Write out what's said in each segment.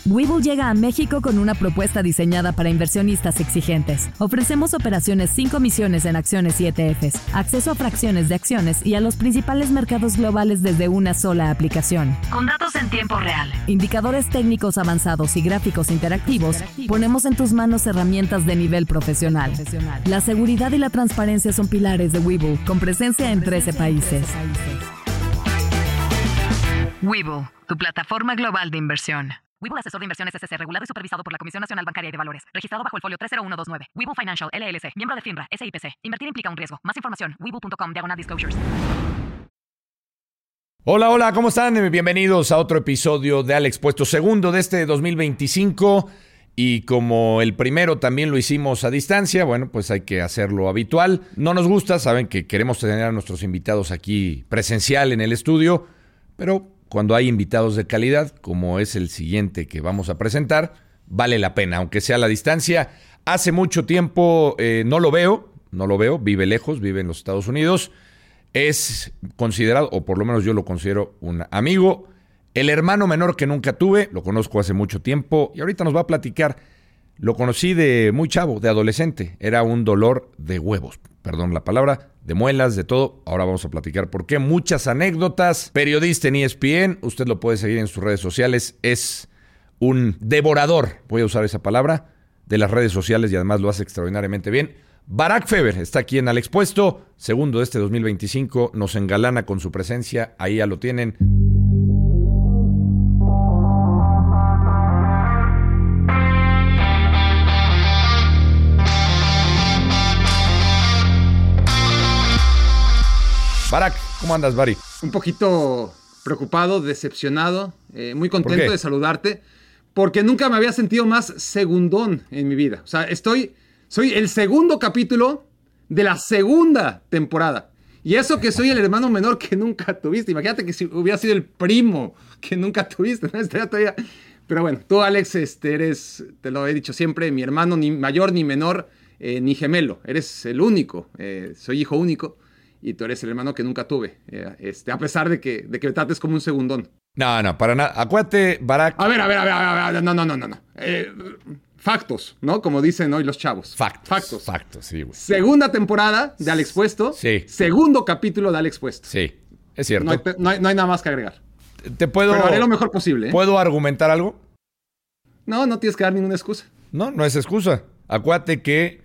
Webull llega a México con una propuesta diseñada para inversionistas exigentes. Ofrecemos operaciones sin comisiones en acciones y ETFs, acceso a fracciones de acciones y a los principales mercados globales desde una sola aplicación. Con datos en tiempo real, indicadores técnicos avanzados y gráficos interactivos, ponemos en tus manos herramientas de nivel profesional. La seguridad y la transparencia son pilares de Webull, con presencia en 13 países. Webull, tu plataforma global de inversión. Webull Asesor de Inversiones S.C. regulado y supervisado por la Comisión Nacional Bancaria y de Valores. Registrado bajo el folio 30129. Webull Financial, LLC. Miembro de FINRA, SIPC. Invertir implica un riesgo. Más información, webull.com/disclosures. Hola, ¿cómo están? Bienvenidos a otro episodio de Al Expuesto, segundo de este 2025. Y como el primero también lo hicimos a distancia, bueno, pues hay que hacerlo habitual. No nos gusta, saben que queremos tener a nuestros invitados aquí presencial en el estudio, pero cuando hay invitados de calidad, como es el siguiente que vamos a presentar, vale la pena, aunque sea a la distancia. Hace mucho tiempo no lo veo, vive lejos, vive en los Estados Unidos. Es considerado, o por lo menos yo lo considero, un amigo. El hermano menor que nunca tuve, lo conozco hace mucho tiempo y ahorita nos va a platicar. Lo conocí de muy chavo, de adolescente. Era un dolor de huevos, perdón la palabra, de muelas, de todo. Ahora vamos a platicar por qué. Muchas anécdotas. Periodista en ESPN, usted lo puede seguir en sus redes sociales. Es un devorador, voy a usar esa palabra, de las redes sociales y además lo hace extraordinariamente bien. Barak Feber está aquí en Al Expuesto, segundo de este 2025. Nos engalana con su presencia, ahí ya lo tienen. Barak, ¿cómo andas, Bari? Un poquito preocupado, decepcionado, muy contento de saludarte, porque nunca me había sentido más segundón en mi vida. O sea, soy el segundo capítulo de la segunda temporada. Y eso que soy el hermano menor que nunca tuviste. Imagínate que si hubiera sido el primo que nunca tuviste, ¿no? Estaría todavía... Pero bueno, tú, Alex, eres, te lo he dicho siempre, mi hermano ni mayor ni menor, ni gemelo. Eres el único, soy hijo único. Y tú eres el hermano que nunca tuve, a pesar de que me trates como un segundón. No, para nada. Acuérdate, Barak. A ver, no. Factos, ¿no? Como dicen hoy los chavos. Factos, sí, güey. Segunda temporada de Al Expuesto. Sí. Segundo capítulo de Al Expuesto. Sí, es cierto. No hay nada más que agregar. Pero haré lo mejor posible, ¿eh? ¿Puedo argumentar algo? No tienes que dar ninguna excusa. No es excusa. Acuérdate que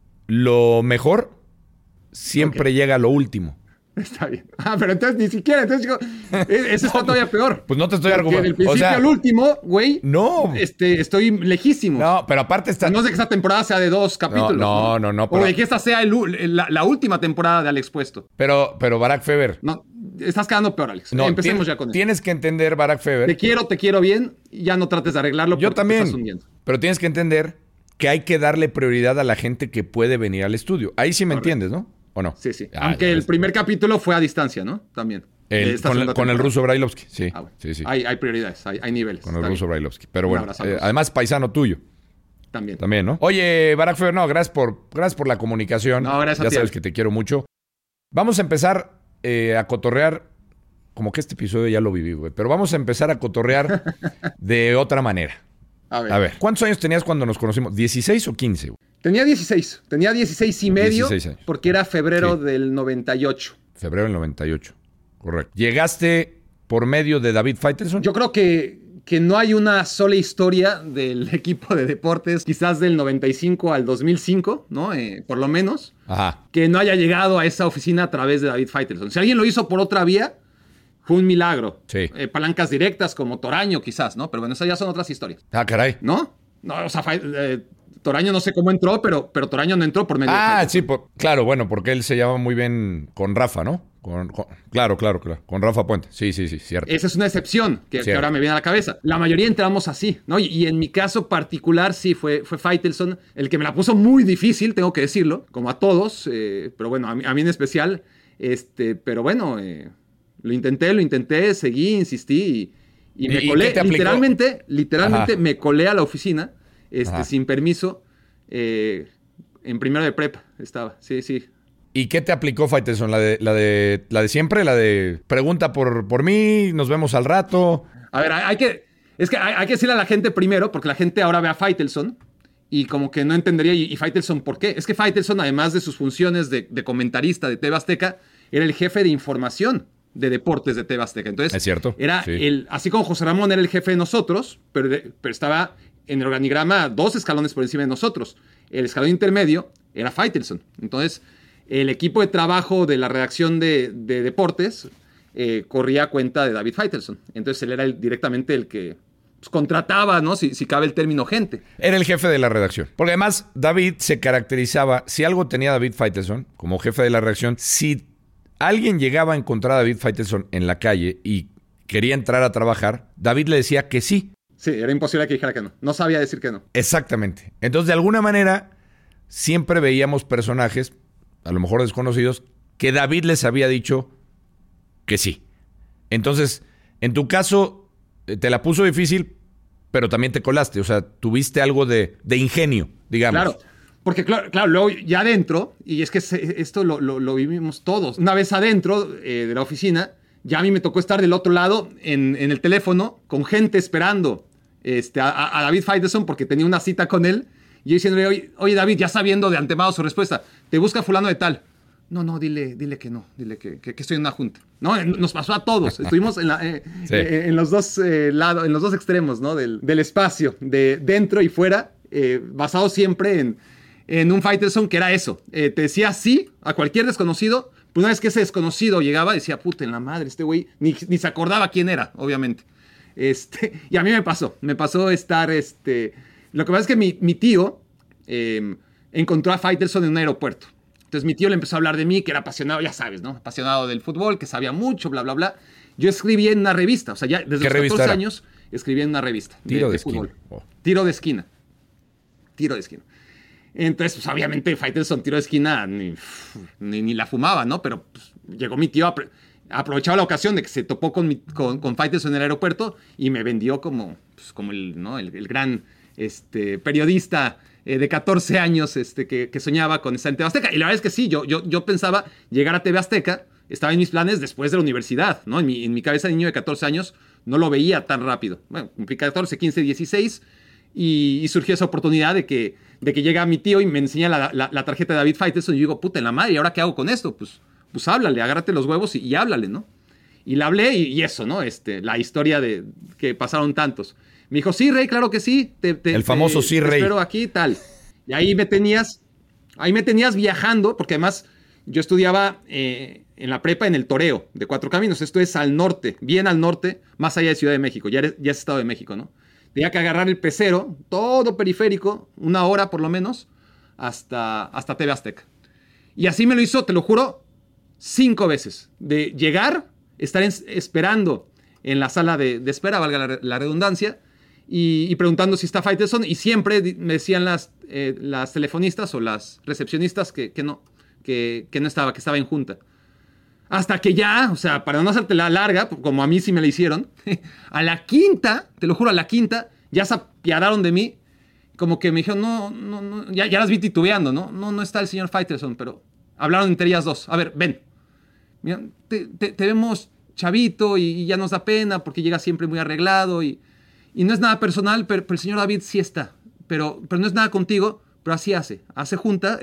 lo mejor siempre llega a lo último. Está bien. Pero entonces ni siquiera. Eso está todavía peor. Pues no te estoy argumentando. Del principio al último, güey. No. Estoy lejísimo. No, pero aparte está. No sé que esta temporada sea de 2 capítulos. No. O de que esta sea la última temporada de Al Expuesto. Pero Barak Feber. No, estás quedando peor, Alex. No, empecemos ya con eso. Tienes que entender, Barak Feber. Te quiero bien. Ya no trates de arreglarlo. Yo también. Te estás hundiendo. Pero tienes que entender que hay que darle prioridad a la gente que puede venir al estudio. Ahí sí me entiendes, ¿no? ¿O no? Sí. Aunque el primer capítulo fue a distancia, ¿no? También. Con el ruso Brailovsky, sí. Bueno. Sí. Hay prioridades, hay niveles. Con el ruso Brailovsky. Pero bueno, además paisano tuyo. También, ¿no? Oye, Barak Feber, gracias por la comunicación. No, gracias a ti. Ya sabes que te quiero mucho. Vamos a empezar a cotorrear, como que este episodio ya lo viví, güey. Pero vamos a empezar a cotorrear de otra manera. A ver, ¿cuántos años tenías cuando nos conocimos? ¿16 o 15? Güey? Tenía 16 y medio, 16 años. Porque era febrero del 98. Febrero del 98, correcto. ¿Llegaste por medio de David Faitelson? Yo creo que no hay una sola historia del equipo de deportes, quizás del 95 al 2005, ¿no? Por lo menos, que no haya llegado a esa oficina a través de David Faitelson. Si alguien lo hizo por otra vía, fue un milagro. Sí. Palancas directas como Toraño, quizás, ¿no? Pero bueno, esas ya son otras historias. Caray. ¿No? No, o sea, Toraño no sé cómo entró, pero Toraño no entró por medio de sí, claro, bueno, porque él se llama muy bien con Rafa, ¿no? Claro, con Rafa Puente. Sí, cierto. Esa es una excepción que ahora me viene a la cabeza. La mayoría entramos así, ¿no? Y en mi caso particular, sí, fue Faitelson el que me la puso muy difícil, tengo que decirlo, como a todos, pero bueno, a mí en especial, pero bueno, lo intenté, seguí, insistí y me colé. Literalmente me colé a la oficina, sin permiso, en primero de prepa estaba, sí. ¿Y qué te aplicó Faitelson? ¿La de siempre? ¿La de pregunta por mí, nos vemos al rato? A ver, hay que... Es que hay que decirle a la gente primero, porque la gente ahora ve a Faitelson y como que no entendería, ¿y Faitelson por qué? Es que Faitelson, además de sus funciones de comentarista de TV Azteca, era el jefe de información de deportes de TV Azteca. Entonces, es cierto. Era así como José Ramón era el jefe de nosotros, pero estaba en el organigrama 2 escalones por encima de nosotros. El escalón intermedio era Faitelson. Entonces, el equipo de trabajo de la redacción de deportes corría a cuenta de David Faitelson. Entonces, él era directamente el que contrataba, ¿no? Si cabe el término, gente. Era el jefe de la redacción. Porque además, David se caracterizaba, si algo tenía David Faitelson como jefe de la redacción, si alguien llegaba a encontrar a David Faitelson en la calle y quería entrar a trabajar, David le decía que sí. Sí, era imposible que dijera que no. No sabía decir que no. Exactamente. Entonces, de alguna manera, siempre veíamos personajes, a lo mejor desconocidos, que David les había dicho que sí. Entonces, en tu caso, te la puso difícil, pero también te colaste. O sea, tuviste algo de ingenio, digamos. Claro. Porque claro, luego ya adentro, y es que esto lo vivimos todos. Una vez adentro de la oficina, ya a mí me tocó estar del otro lado en el teléfono con gente esperando a David Faitelson porque tenía una cita con él. Y yo diciéndole, oye David, ya sabiendo de antemano su respuesta, te busca fulano de tal. No, dile que no, dile que estoy en una junta. No, nos pasó a todos. Estuvimos en los dos lados, en los dos extremos, ¿no? del espacio, de dentro y fuera, basado siempre en un Faitelson que era eso. Te decía sí a cualquier desconocido, pero una vez que ese desconocido llegaba, decía, puta, en la madre, este güey ni se acordaba quién era, obviamente. Y a mí me pasó estar, lo que pasa es que mi tío encontró a Faitelson en un aeropuerto. Entonces mi tío le empezó a hablar de mí, que era apasionado, ya sabes, ¿no? Apasionado del fútbol, que sabía mucho, bla, bla, bla. Yo escribí en una revista, o sea, ya desde los 14 años escribí en una revista de fútbol. Oh. Tiro de esquina. Entonces, pues obviamente Faitelson tiro de esquina ni la fumaba, ¿no? Pero pues, llegó mi tío, aprovechaba la ocasión de que se topó con Faitelson en el aeropuerto y me vendió como el gran periodista de 14 años que soñaba con estar en TV Azteca. Y la verdad es que sí, yo pensaba llegar a TV Azteca, estaba en mis planes después de la universidad, ¿no? En mi cabeza de niño de 14 años no lo veía tan rápido. Bueno, cumplí 14, 15, 16 y surgió esa oportunidad de que llega mi tío y me enseña la tarjeta de David Faitelson y yo digo, puta, en la madre, ¿y ahora qué hago con esto? Pues háblale, agárrate los huevos y háblale, ¿no? Y le hablé y eso, ¿no? La historia de que pasaron tantos. Me dijo, sí, Rey, claro que sí. El famoso sí, Rey. Te espero aquí, tal. Y ahí me tenías viajando, porque además yo estudiaba en la prepa en el Toreo de Cuatro Caminos. Esto es al norte, bien al norte, más allá de Ciudad de México. Ya es Estado de México, ¿no? Tenía que agarrar el pecero, todo periférico, 1 hora por lo menos, hasta TV Azteca. Y así me lo hizo, te lo juro, 5 veces. De llegar, estar esperando en la sala de espera, valga la redundancia, y preguntando si está Faitelson, y siempre me decían las telefonistas o las recepcionistas que no estaba, que estaba en junta. Hasta que ya, o sea, para no hacerte la larga, como a mí sí me la hicieron, a la quinta, te lo juro, a la quinta, ya se apiadaron de mí, como que me dijeron, no, ya las vi titubeando, no está el señor Faitelson, pero hablaron entre ellas dos. A ver, ven, mira, te vemos chavito y ya nos da pena porque llega siempre muy arreglado y no es nada personal, pero el señor David sí está, pero no es nada contigo, pero así hace junta,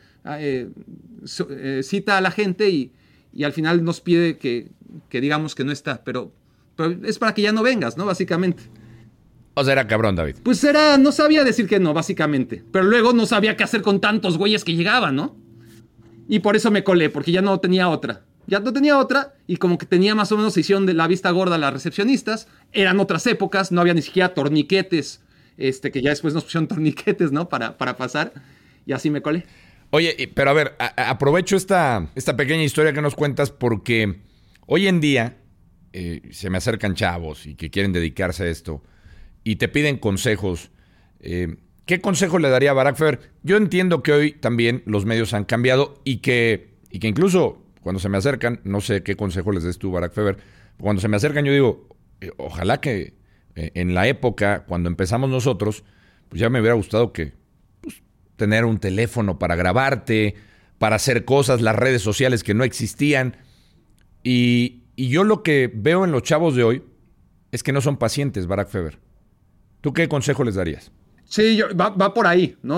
cita a la gente y al final nos pide que digamos que no está, pero es para que ya no vengas, ¿no? Básicamente. O sea, era cabrón, David. Pues no sabía decir que no, básicamente, pero luego no sabía qué hacer con tantos güeyes que llegaban, ¿no? Y por eso me colé, porque ya no tenía otra. Y como que tenía más o menos, se hicieron de la vista gorda las recepcionistas. Eran otras épocas, no había ni siquiera torniquetes, que ya después nos pusieron torniquetes, ¿no? Para pasar. Y así me colé. Oye, pero a ver, aprovecho esta pequeña historia que nos cuentas porque hoy en día se me acercan chavos y que quieren dedicarse a esto y te piden consejos. ¿Qué consejo le daría a Barack Feber? Yo entiendo que hoy también los medios han cambiado y que incluso cuando se me acercan, no sé qué consejo les des tú, Barack Feber, cuando se me acercan yo digo, ojalá que en la época, cuando empezamos nosotros, pues ya me hubiera gustado que tener un teléfono para grabarte, para hacer cosas, las redes sociales que no existían. Y yo lo que veo en los chavos de hoy es que no son pacientes, Barack Feber. ¿Tú qué consejo les darías? Sí, va por ahí, ¿no?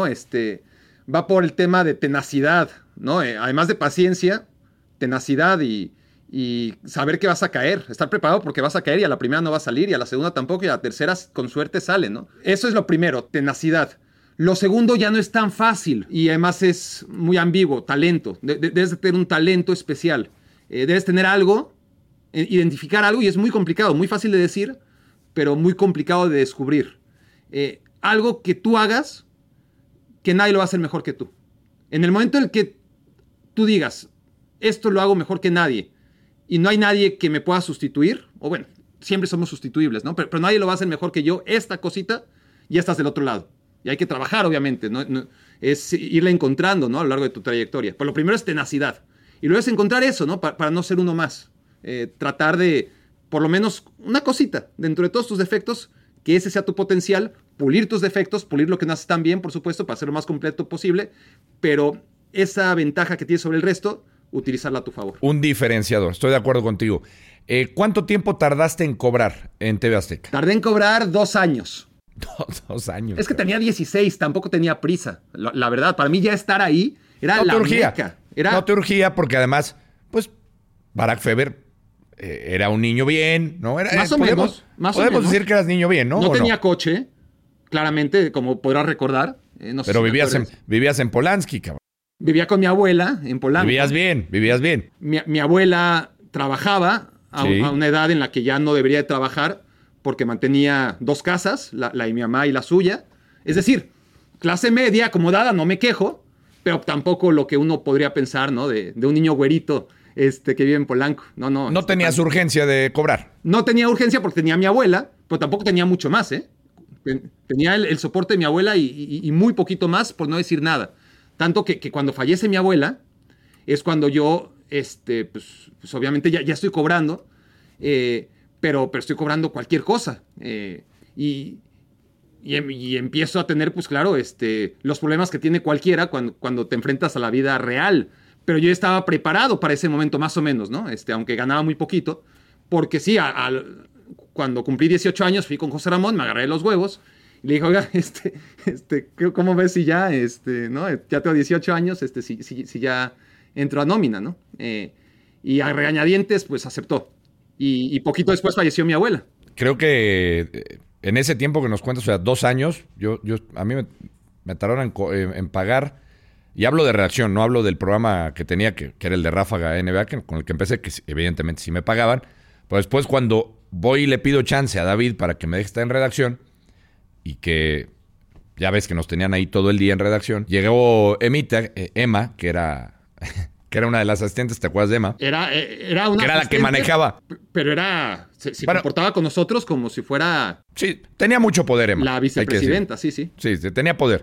Va por el tema de tenacidad, ¿no? Además de paciencia, tenacidad y saber que vas a caer, estar preparado porque vas a caer y a la primera no va a salir y a la segunda tampoco y a la tercera con suerte sale, ¿no? Eso es lo primero, tenacidad. Lo segundo ya no es tan fácil y además es muy ambiguo, talento. Debes de tener un talento especial. Debes tener algo, identificar algo y es muy complicado, muy fácil de decir, pero muy complicado de descubrir. Algo que tú hagas que nadie lo va a hacer mejor que tú. En el momento en el que tú digas, esto lo hago mejor que nadie y no hay nadie que me pueda sustituir, o bueno, siempre somos sustituibles, ¿no? Pero nadie lo va a hacer mejor que yo, esta cosita, ya estás del otro lado. Y hay que trabajar, obviamente, ¿no? Es irla encontrando, ¿no? A lo largo de tu trayectoria. Pero lo primero es tenacidad. Y luego es encontrar eso, ¿no? Para no ser uno más. Tratar de, por lo menos, una cosita dentro de todos tus defectos, que ese sea tu potencial, pulir tus defectos, pulir lo que no haces tan bien, por supuesto, para hacerlo lo más completo posible, pero esa ventaja que tienes sobre el resto, utilizarla a tu favor. Un diferenciador, estoy de acuerdo contigo. ¿Cuánto tiempo tardaste en cobrar en TV Azteca? Tardé en cobrar 2 años. 2 años. Es que tenía 16, tampoco tenía prisa. La verdad, para mí ya estar ahí era la meca. No te urgía porque además, pues, Barack Feber era un niño bien, ¿no? Más o menos. Podemos decir que eras niño bien, ¿no? No tenía coche, claramente, como podrás recordar. No sé pero si vivías en Polanski, cabrón. Vivía con mi abuela en Polanco. Vivías bien. Mi abuela trabajaba a una edad en la que ya no debería de trabajar porque mantenía 2 casas, la de mi mamá y la suya. Es decir, clase media, acomodada, no me quejo, pero tampoco lo que uno podría pensar, ¿no? De un niño güerito que vive en Polanco. No tenías urgencia de cobrar. No tenía urgencia porque tenía a mi abuela, pero tampoco tenía mucho más, ¿eh? Tenía el soporte de mi abuela y muy poquito más, por no decir nada. Tanto que cuando fallece mi abuela, es cuando yo, pues obviamente ya estoy cobrando, pero estoy cobrando cualquier cosa. Y empiezo a tener, pues claro, los problemas que tiene cualquiera cuando te enfrentas a la vida real. Pero yo estaba preparado para ese momento, más o menos, ¿no? Aunque ganaba muy poquito. Porque sí, cuando cumplí 18 años, fui con José Ramón, me agarré de los huevos. Y le dije, oiga, ¿cómo ves si ya, ¿no? Ya tengo 18 años, si ya entro a nómina, ¿no? Y a regañadientes, pues aceptó. Y poquito después falleció mi abuela. Creo que en ese tiempo que nos cuentas, o sea, 2 años, a mí me tardaron en pagar, y hablo de redacción, no hablo del programa que tenía, que era el de Ráfaga NBA, con el que empecé, que evidentemente sí me pagaban, pero después cuando voy y le pido chance a David para que me deje estar en redacción, y que ya ves que nos tenían ahí todo el día en redacción. Llegó Emma, que era una de las asistentes, ¿te acuerdas de Emma? Era una que era la que manejaba. Pero se comportaba con nosotros como si fuera... Sí, tenía mucho poder, Emma. La vicepresidenta, sí. Sí, tenía poder.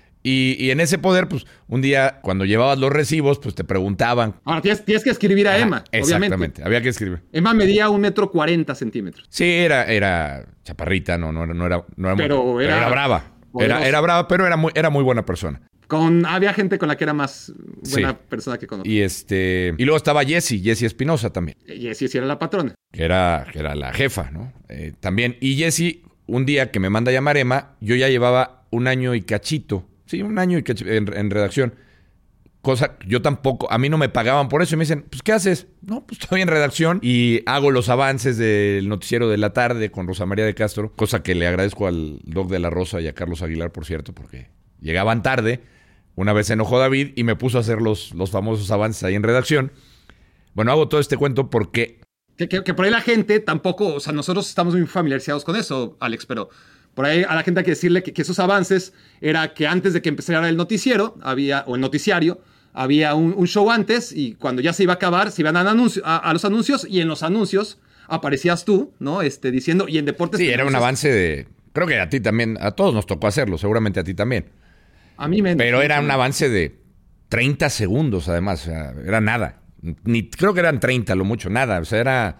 Y en ese poder, pues, un día, cuando llevabas los recibos, pues te preguntaban. Ahora, tienes que escribir a Emma, exactamente, obviamente. Había que escribir. Emma medía 1,40 m. Sí, era chaparrita, no era pero era brava. Era brava, pero era muy buena persona. Había gente con la que era más buena persona que conozco. Y luego estaba Jessie Espinosa también. Jessie sí era la patrona. Que era la jefa, ¿no? También. Y Jessie, un día que me manda a llamar Emma, yo ya llevaba 1 año y cachito. Sí, 1 año y cachito en redacción. Cosa que yo tampoco, a mí no me pagaban por eso. Y me dicen, pues, ¿qué haces? No, pues estoy en redacción y hago los avances del noticiero de la tarde con Rosa María de Castro. Cosa que le agradezco al Doc de la Rosa y a Carlos Aguilar, por cierto, porque llegaban tarde. Una vez se enojó David y me puso a hacer los famosos avances ahí en redacción. Bueno, hago todo este cuento porque... Que por ahí la gente tampoco... O sea, nosotros estamos muy familiarizados con eso, Alex, pero por ahí a la gente hay que decirle que esos avances era que antes de que empezara el noticiero, o el noticiario, había un show antes y cuando ya se iba a acabar, se iban a los anuncios y en los anuncios aparecías tú, ¿no? Diciendo... Y en deportes... Sí, era un avance de... Creo que a ti también, a todos nos tocó hacerlo, seguramente a ti también. A mí me... Pero era un avance de 30 segundos, además. O sea, era nada. Creo que eran 30, lo mucho. Nada. O sea, era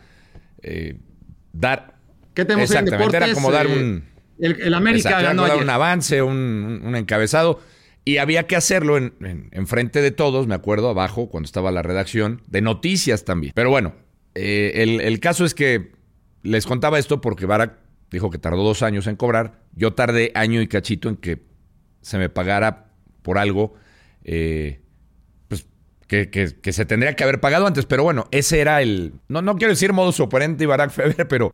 dar... ¿Qué tenemos en deportes? Exactamente, era como dar un... El América ganó dar un avance, un encabezado. Y había que hacerlo en frente de todos, me acuerdo, abajo, cuando estaba la redacción, de noticias también. Pero bueno, el caso es que les contaba esto porque Barack dijo que tardó 2 años en cobrar. Yo tardé año y cachito en que se me pagara por algo pues que se tendría que haber pagado antes. Pero bueno, ese era el... No quiero decir modus operandi Barack Feber, pero...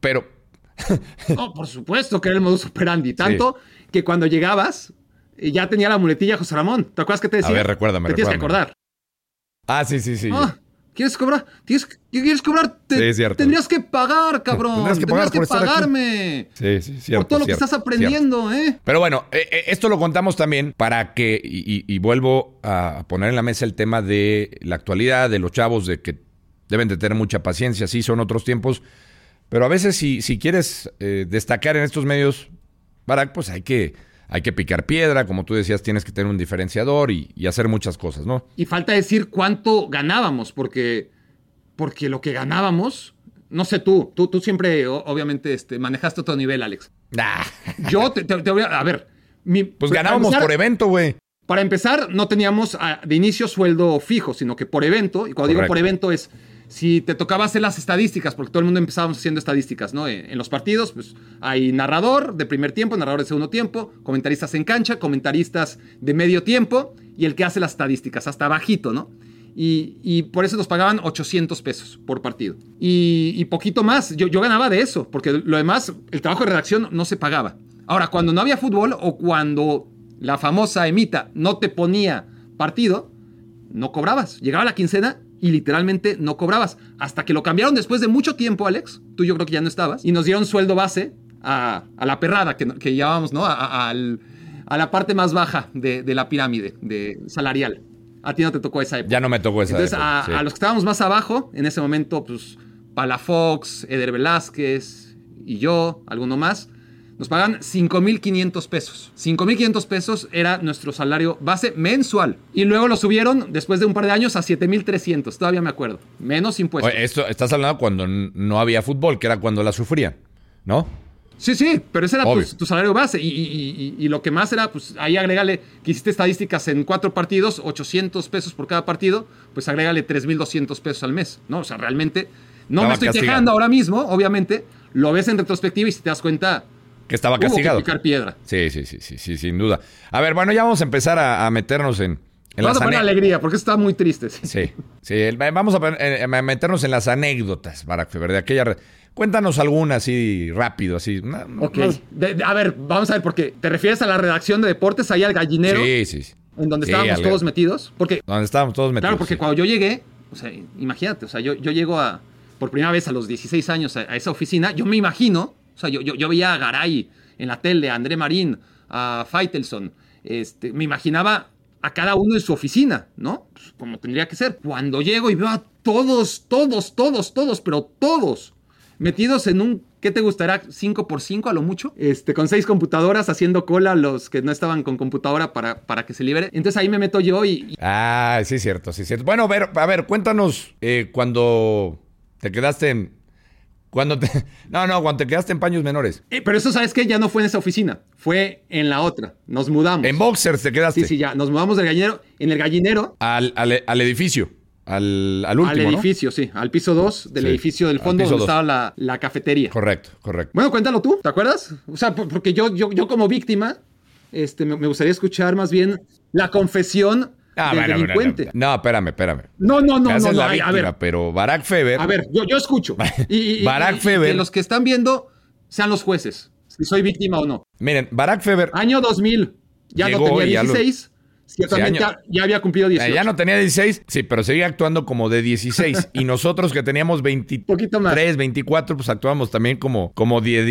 No, por supuesto que era el modus operandi. Tanto que cuando llegabas, ya tenía la muletilla José Ramón. ¿Te acuerdas que te decía? A ver, recuérdame. Te tienes que acordar. Ah, sí. ¿Quieres cobrar? ¿Quieres cobrar? Sí, cierto. Tendrías que pagar, cabrón. Tendrías que pagarme. Sí, cierto. Por todo lo que estás aprendiendo, cierto. Pero bueno, esto lo contamos también para que, y vuelvo a poner en la mesa el tema de la actualidad, de los chavos, de que deben de tener mucha paciencia. Sí, son otros tiempos. Pero a veces si quieres destacar en estos medios, Barack, pues hay que picar piedra. Como tú decías, tienes que tener un diferenciador y hacer muchas cosas, ¿no? Y falta decir cuánto ganábamos, porque lo que ganábamos, no sé tú siempre, obviamente, manejaste otro nivel, Alex. Yo te voy a ver. Pues ganábamos por evento, güey. Para empezar, no teníamos de inicio sueldo fijo, sino que por evento, y cuando digo por evento es... Si te tocaba hacer las estadísticas, porque todo el mundo empezábamos haciendo estadísticas, ¿no? En los partidos, pues hay narrador de primer tiempo, narrador de segundo tiempo, comentaristas en cancha, comentaristas de medio tiempo y el que hace las estadísticas, hasta bajito, ¿no? Y por eso nos pagaban 800 pesos por partido. Y poquito más, yo ganaba de eso, porque lo demás, el trabajo de redacción no se pagaba. Ahora, cuando no había fútbol o cuando la famosa Emita no te ponía partido, no cobrabas. Llegaba la quincena y literalmente no cobrabas. Hasta que lo cambiaron después de mucho tiempo, Alex. Tú yo creo que ya no estabas. Y nos dieron sueldo base a la perrada que llevábamos, ¿no? A la parte más baja de la pirámide salarial. A ti no te tocó esa época. Ya no me tocó esa época. Entonces, a los que estábamos más abajo, en ese momento, pues, Palafox, Eder Velázquez y yo, alguno más, nos pagan 5,500 pesos. 5,500 pesos era nuestro salario base mensual. Y luego lo subieron, después de un par de años, a 7,300. Todavía me acuerdo. Menos impuestos. Oye, esto estás hablando cuando no había fútbol, que era cuando la sufrían, ¿no? Sí, pero ese era tu salario base. Y lo que más era, pues ahí agrégale, que hiciste estadísticas en 4 partidos, 800 pesos por cada partido, pues agrégale 3,200 pesos al mes, ¿no? O sea, realmente, no me estoy quejando ahora mismo, obviamente, lo ves en retrospectiva y si te das cuenta... Que estaba castigado. Hubo que picar piedra. Sí, sin duda. A ver, bueno, ya vamos a empezar a meternos en vamos a poner alegría, porque esto está muy triste. Sí, vamos a meternos en las anécdotas, Barack Feber, de aquella... Cuéntanos alguna así rápido, así. Ok. A ver, vamos a ver, porque ¿te refieres a la redacción de deportes, ahí al gallinero? Sí. En donde estábamos todos metidos. Donde estábamos todos metidos. Claro, porque cuando yo llegué, o sea, imagínate, o sea, yo llego por primera vez a los 16 años a esa oficina, yo me imagino, o sea, yo veía a Garay en la tele, a André Marín, a Faitelson, me imaginaba a cada uno en su oficina, ¿no? Pues, como tendría que ser. Cuando llego y veo a todos, pero todos, metidos en un, ¿qué te gustará? 5x5 a lo mucho. Con 6 computadoras haciendo cola los que no estaban con computadora para que se libere. Entonces ahí me meto yo y... Ah, sí, cierto. Bueno, a ver, cuéntanos cuando te quedaste cuando te quedaste en paños menores. Pero eso, ¿sabes qué? Ya no fue en esa oficina. Fue en la otra. Nos mudamos. En Boxers te quedaste. Sí, ya. Nos mudamos del gallinero. En el gallinero. Al edificio. Al último, al edificio, ¿no? Sí. Al piso 2 del edificio del fondo donde estaba la cafetería. Correcto. Bueno, cuéntalo tú. ¿Te acuerdas? O sea, porque yo como víctima, me gustaría escuchar más bien la confesión del delincuente. No, espérame. No. La víctima, a ver. Pero Barack Feber... A ver, yo escucho. Barack Feber... Que los que están viendo sean los jueces, si soy víctima o no. Miren, Barack Feber... Año 2000. Ya no tenía 16. Ciertamente ya había cumplido 18. Ya no tenía 16, sí, pero seguía actuando como de 16. Y nosotros que teníamos 23, 24, pues actuábamos también como de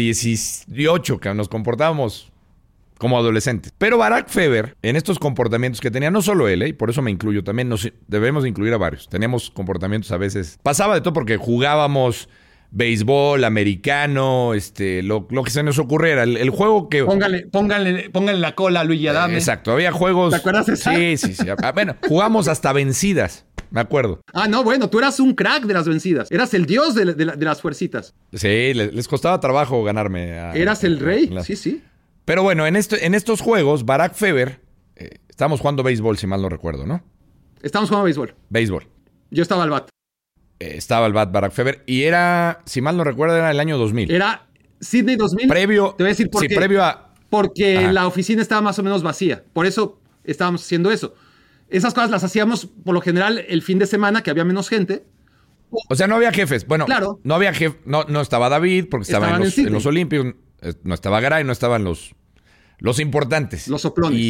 18, que nos comportábamos como adolescentes. Pero Barack Feber, en estos comportamientos que tenía, no solo él, y por eso me incluyo también, debemos incluir a varios. Teníamos comportamientos a veces... Pasaba de todo porque jugábamos béisbol, americano, lo que se nos ocurriera. El juego que... Pónganle la cola a Luigi Adame. Exacto, había juegos... ¿Te acuerdas de eso? Sí. Bueno, jugamos hasta vencidas, me acuerdo. No, bueno, tú eras un crack de las vencidas. Eras el dios de las fuercitas. Sí, les costaba trabajo ganarme. Eras el rey, sí. Pero bueno, en estos juegos, Barack Feber, estábamos jugando béisbol, si mal no recuerdo, ¿no? Estábamos jugando béisbol. Yo estaba al bat. Estaba al bat Barack Feber y era, si mal no recuerdo, era el año 2000. Era Sydney 2000. Previo. Te voy a decir por sí, qué. previo a. Porque Ajá. la oficina estaba más o menos vacía. Por eso estábamos haciendo eso. Esas cosas las hacíamos por lo general el fin de semana, que había menos gente. O sea, no había jefes. Bueno, claro. No había jefe. No estaba David, porque estaba en los Olímpicos. No estaba Garay, no estaban los importantes. Los soplones.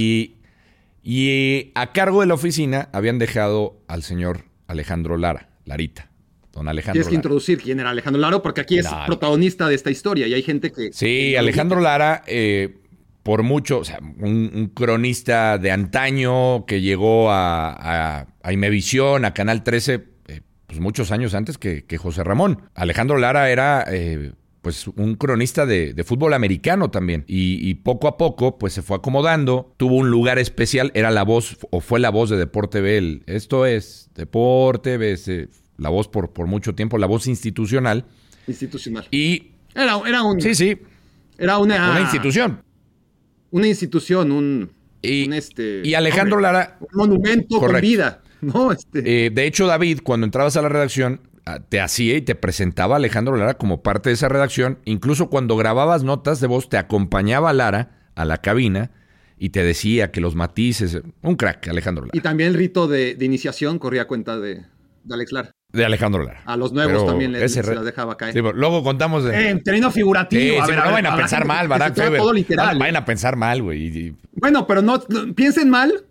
Y a cargo de la oficina habían dejado al señor Alejandro Lara, Larita. Don Alejandro Tienes que Lara. introducir quién era Alejandro Lara, porque aquí es protagonista de esta historia y hay gente que... Sí, Alejandro Lara, por mucho, o sea, un cronista de antaño que llegó a Imevisión, a Canal 13, pues muchos años antes que José Ramón. Alejandro Lara era... pues un cronista de fútbol americano también. Y poco a poco, pues se fue acomodando. Tuvo un lugar especial. Era la voz, o fue la voz de Deporte B. Esto es Deporte B. La voz por mucho tiempo, la voz institucional. Institucional. Y... Era un... Sí. Era una institución. Una institución, y Alejandro Lara... Un monumento con vida, ¿no? De hecho, David, cuando entrabas a la redacción... te hacía y te presentaba a Alejandro Lara como parte de esa redacción. Incluso cuando grababas notas de voz, te acompañaba Lara a la cabina y te decía que los matices... Un crack, Alejandro Lara. Y también el rito de iniciación corría a cuenta de Alex Lara. De Alejandro Lara. A los nuevos también se las dejaba caer. Sí, luego contamos de... En término figurativo. Sí, no vayan a pensar mal, Barack Feber. Todo literal. No vayan a pensar mal, güey. Bueno, pero no piensen mal,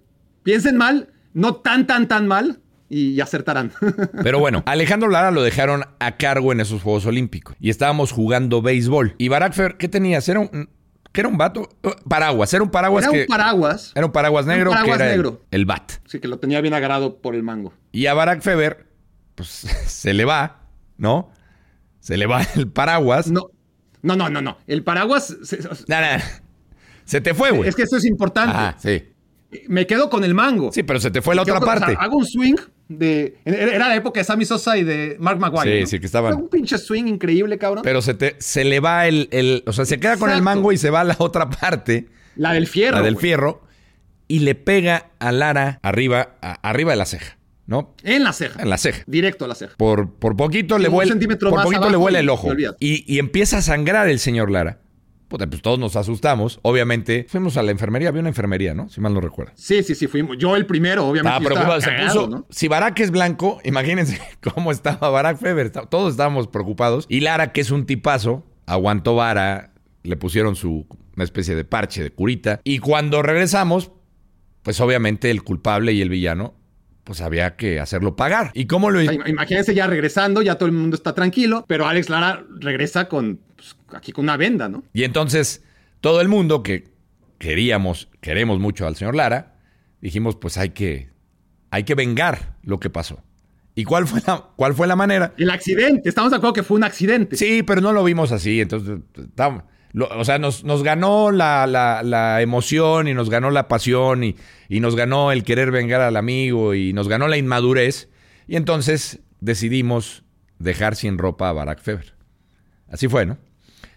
no tan mal. Y acertarán. Pero bueno, Alejandro Lara lo dejaron a cargo en esos Juegos Olímpicos. Y estábamos jugando béisbol. Y Barack Feber, ¿qué tenías? ¿Qué era un vato? Paraguas. Era un paraguas Era un paraguas. Era un paraguas negro. Un paraguas que era negro. El bat. Sí, que lo tenía bien agarrado por el mango. Y a Barack Feber, pues se le va, ¿no? Se le va el paraguas. No. El paraguas... Se te fue, güey. Es que esto es importante. Ah, sí. Me quedo con el mango. Sí, pero se te fue la otra parte. O sea, hago un swing era la época de Sammy Sosa y de Mark Maguire. Sí, que estaban. Un pinche swing increíble, cabrón. Pero se le va o sea, se queda con el mango y se va a la otra parte. La del fierro. La del fierro. Y le pega a Lara arriba de la ceja, ¿no? En la ceja. En la ceja. Directo a la ceja. Por poquito le vuela. Por poquito le vuela el ojo. Y empieza a sangrar el señor Lara. Puta, pues todos nos asustamos. Obviamente, fuimos a la enfermería. Había una enfermería, ¿no? Si mal no recuerdo. Sí, fuimos. Yo el primero, obviamente. Preocupado. Se puso, ¿no? Si Barack es blanco, imagínense cómo estaba Barack Feber. Todos estábamos preocupados. Y Lara, que es un tipazo, aguantó vara. Le pusieron una especie de parche, de curita. Y cuando regresamos, pues obviamente el culpable y el villano, pues había que hacerlo pagar. ¿Y cómo lo hizo? Imagínense ya regresando, ya todo el mundo está tranquilo, pero Alex Lara regresa aquí con una venda, ¿no? Y entonces todo el mundo que queremos mucho al señor Lara, dijimos, pues hay que vengar lo que pasó. ¿Y cuál fue la manera? El accidente. Estamos de acuerdo que fue un accidente. Sí, pero no lo vimos así. Entonces, o sea, nos ganó la emoción y nos ganó la pasión y nos ganó el querer vengar al amigo y nos ganó la inmadurez. Y entonces decidimos dejar sin ropa a Barack Feber. Así fue, ¿no?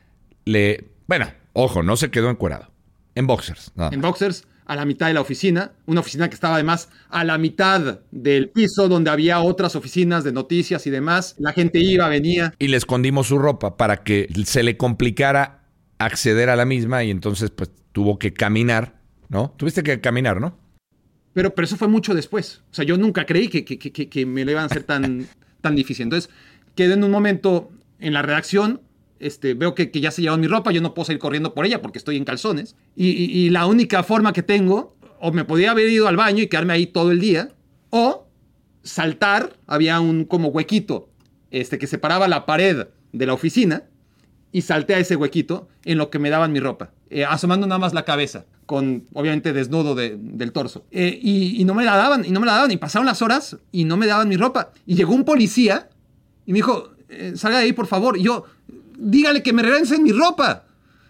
Bueno, ojo, no se quedó encuerado. En boxers. En boxers, a la mitad de la oficina. Una oficina que estaba además a la mitad del piso donde había otras oficinas de noticias y demás. La gente iba, venía. Y le escondimos su ropa para que se le complicara acceder a la misma y entonces pues tuvo que caminar, ¿no? Tuviste que caminar, ¿no? Pero eso fue mucho después. O sea, yo nunca creí que me lo iban a hacer tan difícil. Entonces, quedé en un momento en la redacción, veo que ya se llevó mi ropa, yo no puedo salir corriendo por ella porque estoy en calzones. Y la única forma que tengo, o me podía haber ido al baño y quedarme ahí todo el día, o saltar, había un como huequito que separaba la pared de la oficina, y salté a ese huequito en lo que me daban mi ropa, asomando nada más la cabeza, con obviamente desnudo del torso. Y no me la daban, y pasaron las horas y no me daban mi ropa. Y llegó un policía y me dijo, salga de ahí por favor. Y yo, dígale que me regresen mi ropa.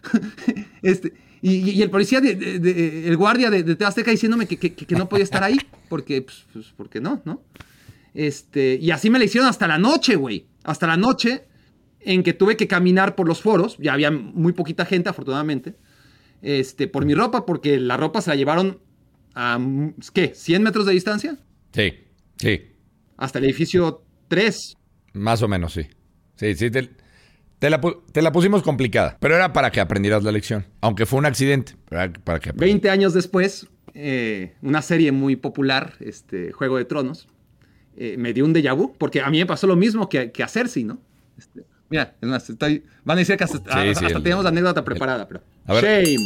Y el policía, el guardia de TV Azteca diciéndome que no podía estar ahí, porque no. Y así me la hicieron hasta la noche, güey. Hasta la noche en que tuve que caminar por los foros. Ya había muy poquita gente, afortunadamente. Por mi ropa, porque la ropa se la llevaron a, ¿qué? ¿100 metros de distancia? Sí. Hasta el edificio 3. Más o menos, sí. Sí. Te la pusimos complicada, pero era para que aprendieras la lección. Aunque fue un accidente, pero era para que aprendieras. 20 años después, una serie muy popular, Juego de Tronos, me dio un déjà vu, porque a mí me pasó lo mismo que a Cersei, ¿no? Mira, es más, van a decir que hasta teníamos la anécdota preparada, pero... Shame.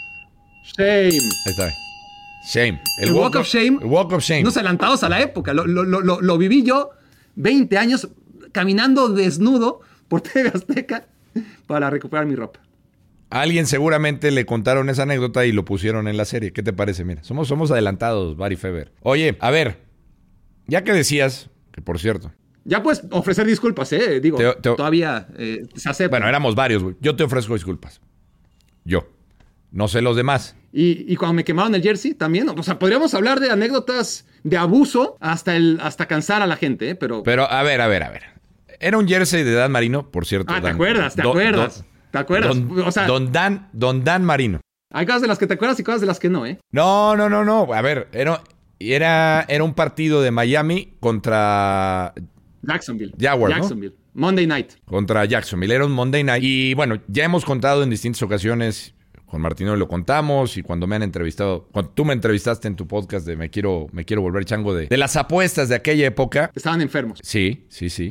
Ahí está. Shame. El Walk of Shame. El Walk of Shame. Unos adelantados a la época. Lo viví yo 20 años caminando desnudo por TV Azteca para recuperar mi ropa. A alguien seguramente le contaron esa anécdota y lo pusieron en la serie. ¿Qué te parece? Mira, somos adelantados, Barry Feber. Oye, a ver, ya que decías, que por cierto... Ya puedes ofrecer disculpas, digo, todavía se acepta. Bueno, éramos varios, güey. Yo te ofrezco disculpas. Yo. No sé los demás. Y cuando me quemaron el jersey también, o sea, podríamos hablar de anécdotas de abuso hasta cansar a la gente, pero... Pero, a ver. Era un jersey de Dan Marino, por cierto. ¿Te acuerdas? ¿Te acuerdas? O sea, Don Dan Marino. Hay cosas de las que te acuerdas y cosas de las que no, ¿eh? No. A ver, era un partido de Miami contra... Jacksonville. Jaguars, ¿no? Monday Night. Contra Jacksonville. Era un Monday Night. Y bueno, ya hemos contado en distintas ocasiones, con Martino lo contamos, y cuando me han entrevistado, cuando tú me entrevistaste en tu podcast de Me quiero volver chango de las apuestas de aquella época. Estaban enfermos. Sí.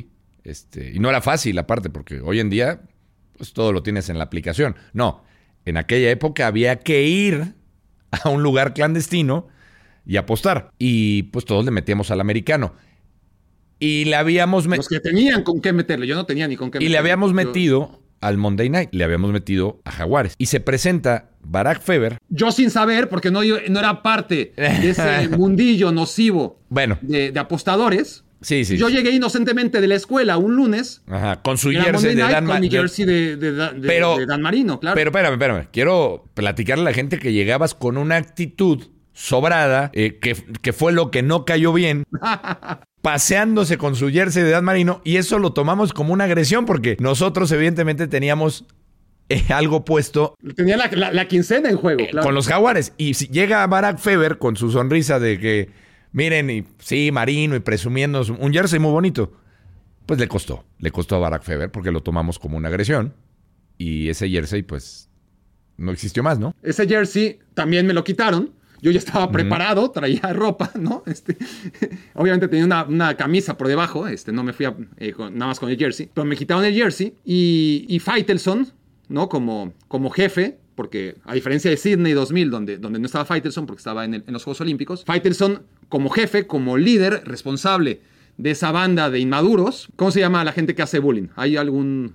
Y no era fácil, aparte, porque hoy en día, pues todo lo tienes en la aplicación. No, en aquella época había que ir a un lugar clandestino y apostar. Y pues todos le metíamos al americano. Y le habíamos... Los que tenían con qué meterle, yo no tenía ni con qué meterle. Y le habíamos metido al Monday Night, le habíamos metido a Jaguares. Y se presenta Barack Feber. Yo sin saber, porque no era parte de ese mundillo nocivo de apostadores. Sí. Yo llegué inocentemente de la escuela un lunes. Ajá, con su jersey de Dan Marino. Con mi jersey de Dan Marino, claro. Pero espérame. Quiero platicarle a la gente que llegabas con una actitud sobrada, que fue lo que no cayó bien. Paseándose con su jersey de Dan Marino, y eso lo tomamos como una agresión porque nosotros evidentemente teníamos algo puesto. Tenía la quincena en juego, claro. Con los Jaguares. Y si llega Barack Feber con su sonrisa de que, miren, y sí, Marino, y presumiendo un jersey muy bonito, pues le costó a Barack Feber porque lo tomamos como una agresión, y ese jersey pues no existió más, ¿no? Ese jersey también me lo quitaron. Yo ya estaba preparado, traía ropa, ¿no? Obviamente tenía una camisa por debajo, no me fui nada más con el jersey, pero me quitaron el jersey y Faitelson, ¿no? Como jefe, porque a diferencia de Sydney 2000, donde no estaba Faitelson, porque estaba en los Juegos Olímpicos, Faitelson como jefe, como líder responsable de esa banda de inmaduros. ¿Cómo se llama la gente que hace bullying? ¿Hay algún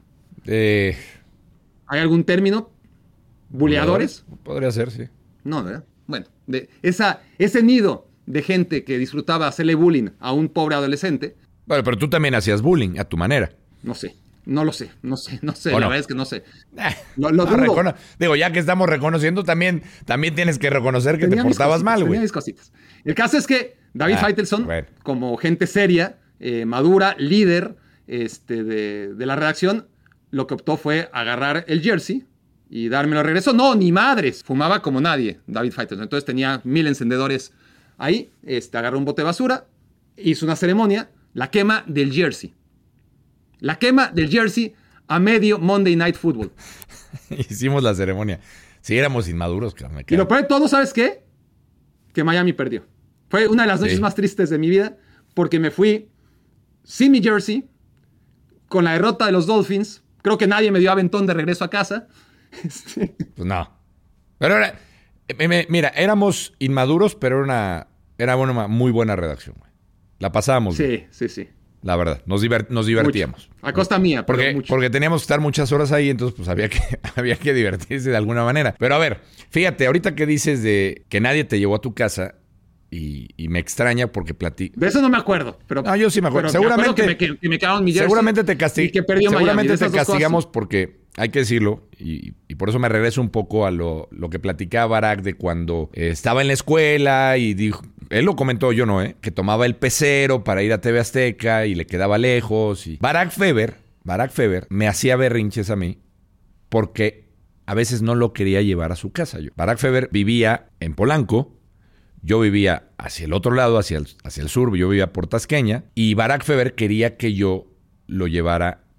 término? ¿Buleadores? Podría ser, sí. No, ¿verdad? Bueno, ese nido de gente que disfrutaba hacerle bullying a un pobre adolescente. Bueno, pero tú también hacías bullying a tu manera. No lo sé. La verdad es que no sé. Lo dudo. Digo, ya que estamos reconociendo, también tienes que reconocer que te portabas mal, güey. Tenía mis cositas. El caso es que David Faitelson, como gente seria, madura, líder de la redacción, lo que optó fue agarrar el jersey y dármelo de regreso. No, ni madres. Fumaba como nadie, David Faitelson. Entonces tenía 1000 encendedores ahí. Agarró un bote de basura, hizo una ceremonia, la quema del jersey. La quema del jersey a medio Monday Night Football. Hicimos la ceremonia. Sí, éramos inmaduros. Y lo peor de todo, ¿sabes qué? Que Miami perdió. Fue una de las noches más tristes de mi vida, porque me fui sin mi jersey, con la derrota de los Dolphins. Creo que nadie me dio aventón de regreso a casa. Pues no. Pero mira, éramos inmaduros, pero era una muy buena redacción, güey. La pasábamos bien. Sí. La verdad, nos divertíamos. Mucho. A costa mía, porque teníamos que estar muchas horas ahí, entonces pues había que divertirse de alguna manera. Pero a ver, fíjate, ahorita que dices de que nadie te llevó a tu casa, y me extraña porque de eso no me acuerdo. Pero, no, yo sí me acuerdo. Seguramente me acuerdo que me quedaron mi jersey. Seguramente te castigamos cosas. Porque hay que decirlo, y por eso me regreso un poco a lo que platicaba Barack de cuando estaba en la escuela y dijo, él lo comentó, yo no, que tomaba el pecero para ir a TV Azteca y le quedaba lejos. Y Barack Feber me hacía berrinches a mí porque a veces no lo quería llevar a su casa. Barack Feber vivía en Polanco. Yo vivía hacia el otro lado, hacia el sur, yo vivía por Tasqueña, y Barack Feber quería que yo lo llevara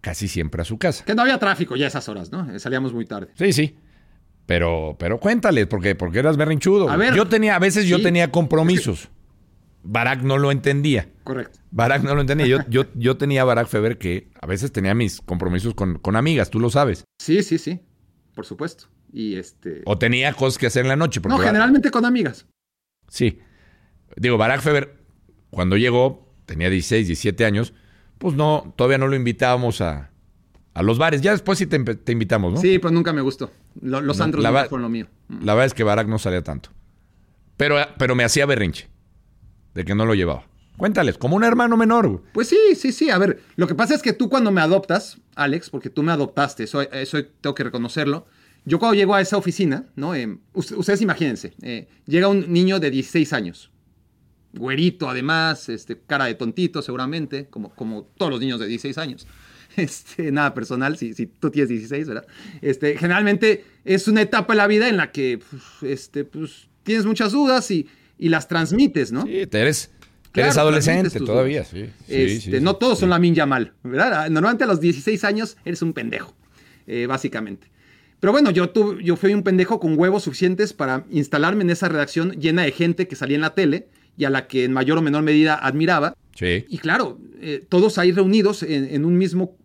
casi siempre a su casa. Que no había tráfico ya a esas horas, ¿no? Salíamos muy tarde. Sí, sí. Pero cuéntales, porque eras berrinchudo. A ver, yo tenía compromisos. Barack no lo entendía. Correcto. Barack no lo entendía. Yo tenía a Barack Feber que a veces tenía mis compromisos con amigas, tú lo sabes. Sí. Por supuesto. Y O tenía cosas que hacer en la noche. No, generalmente con amigas. Sí. Digo, Barack Feber, cuando llegó, tenía 16, 17 años, pues no, todavía no lo invitábamos a los bares. Ya después sí te invitamos, ¿no? Sí, pero nunca me gustó. Los antros nunca fueron lo mío. La verdad es que Barack no salía tanto. Pero me hacía berrinche de que no lo llevaba. Cuéntales, como un hermano menor. Pues sí. A ver, lo que pasa es que tú cuando me adoptas, Alex, porque tú me adoptaste, eso tengo que reconocerlo. Yo cuando llego a esa oficina, ¿no? Ustedes imagínense, llega un niño de 16 años. Güerito, además, cara de tontito seguramente, como todos los niños de 16 años. Nada personal, si tú tienes 16, ¿verdad? Generalmente es una etapa de la vida en la que pues, tienes muchas dudas y las transmites, ¿no? Sí, eres adolescente todavía, sí. No todos son Lamine Yamal, ¿verdad? Normalmente a los 16 años eres un pendejo, básicamente. Pero bueno, yo fui un pendejo con huevos suficientes para instalarme en esa redacción llena de gente que salía en la tele y a la que en mayor o menor medida admiraba. Sí. Y claro, todos ahí reunidos en un mismo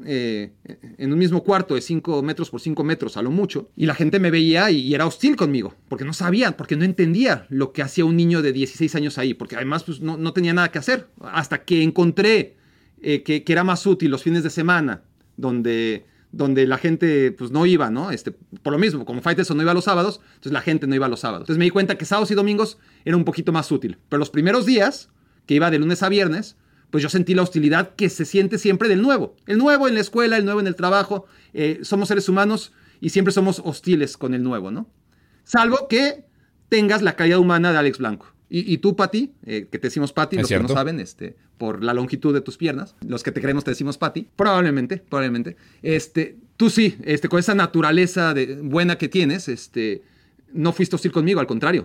cuarto de 5 metros por 5 metros a lo mucho. Y la gente me veía y era hostil conmigo, porque no sabía, porque no entendía lo que hacía un niño de 16 años ahí, porque además pues, no tenía nada que hacer. Hasta que encontré que era más útil los fines de semana, donde la gente pues no iba, ¿no? Por lo mismo, como Faitelson no iba los sábados, entonces la gente no iba los sábados. Entonces me di cuenta que sábados y domingos era un poquito más útil. Pero los primeros días, que iba de lunes a viernes, pues yo sentí la hostilidad que se siente siempre del nuevo. El nuevo en la escuela, el nuevo en el trabajo. Somos seres humanos y siempre somos hostiles con el nuevo, ¿no? Salvo que tengas la calidad humana de Alex Blanco. Y tú, Pati, que te decimos Pati, los que no saben, por la longitud de tus piernas, los que te queremos te decimos Pati, probablemente. Tú sí, con esa naturaleza buena que tienes, no fuiste hostil conmigo, al contrario.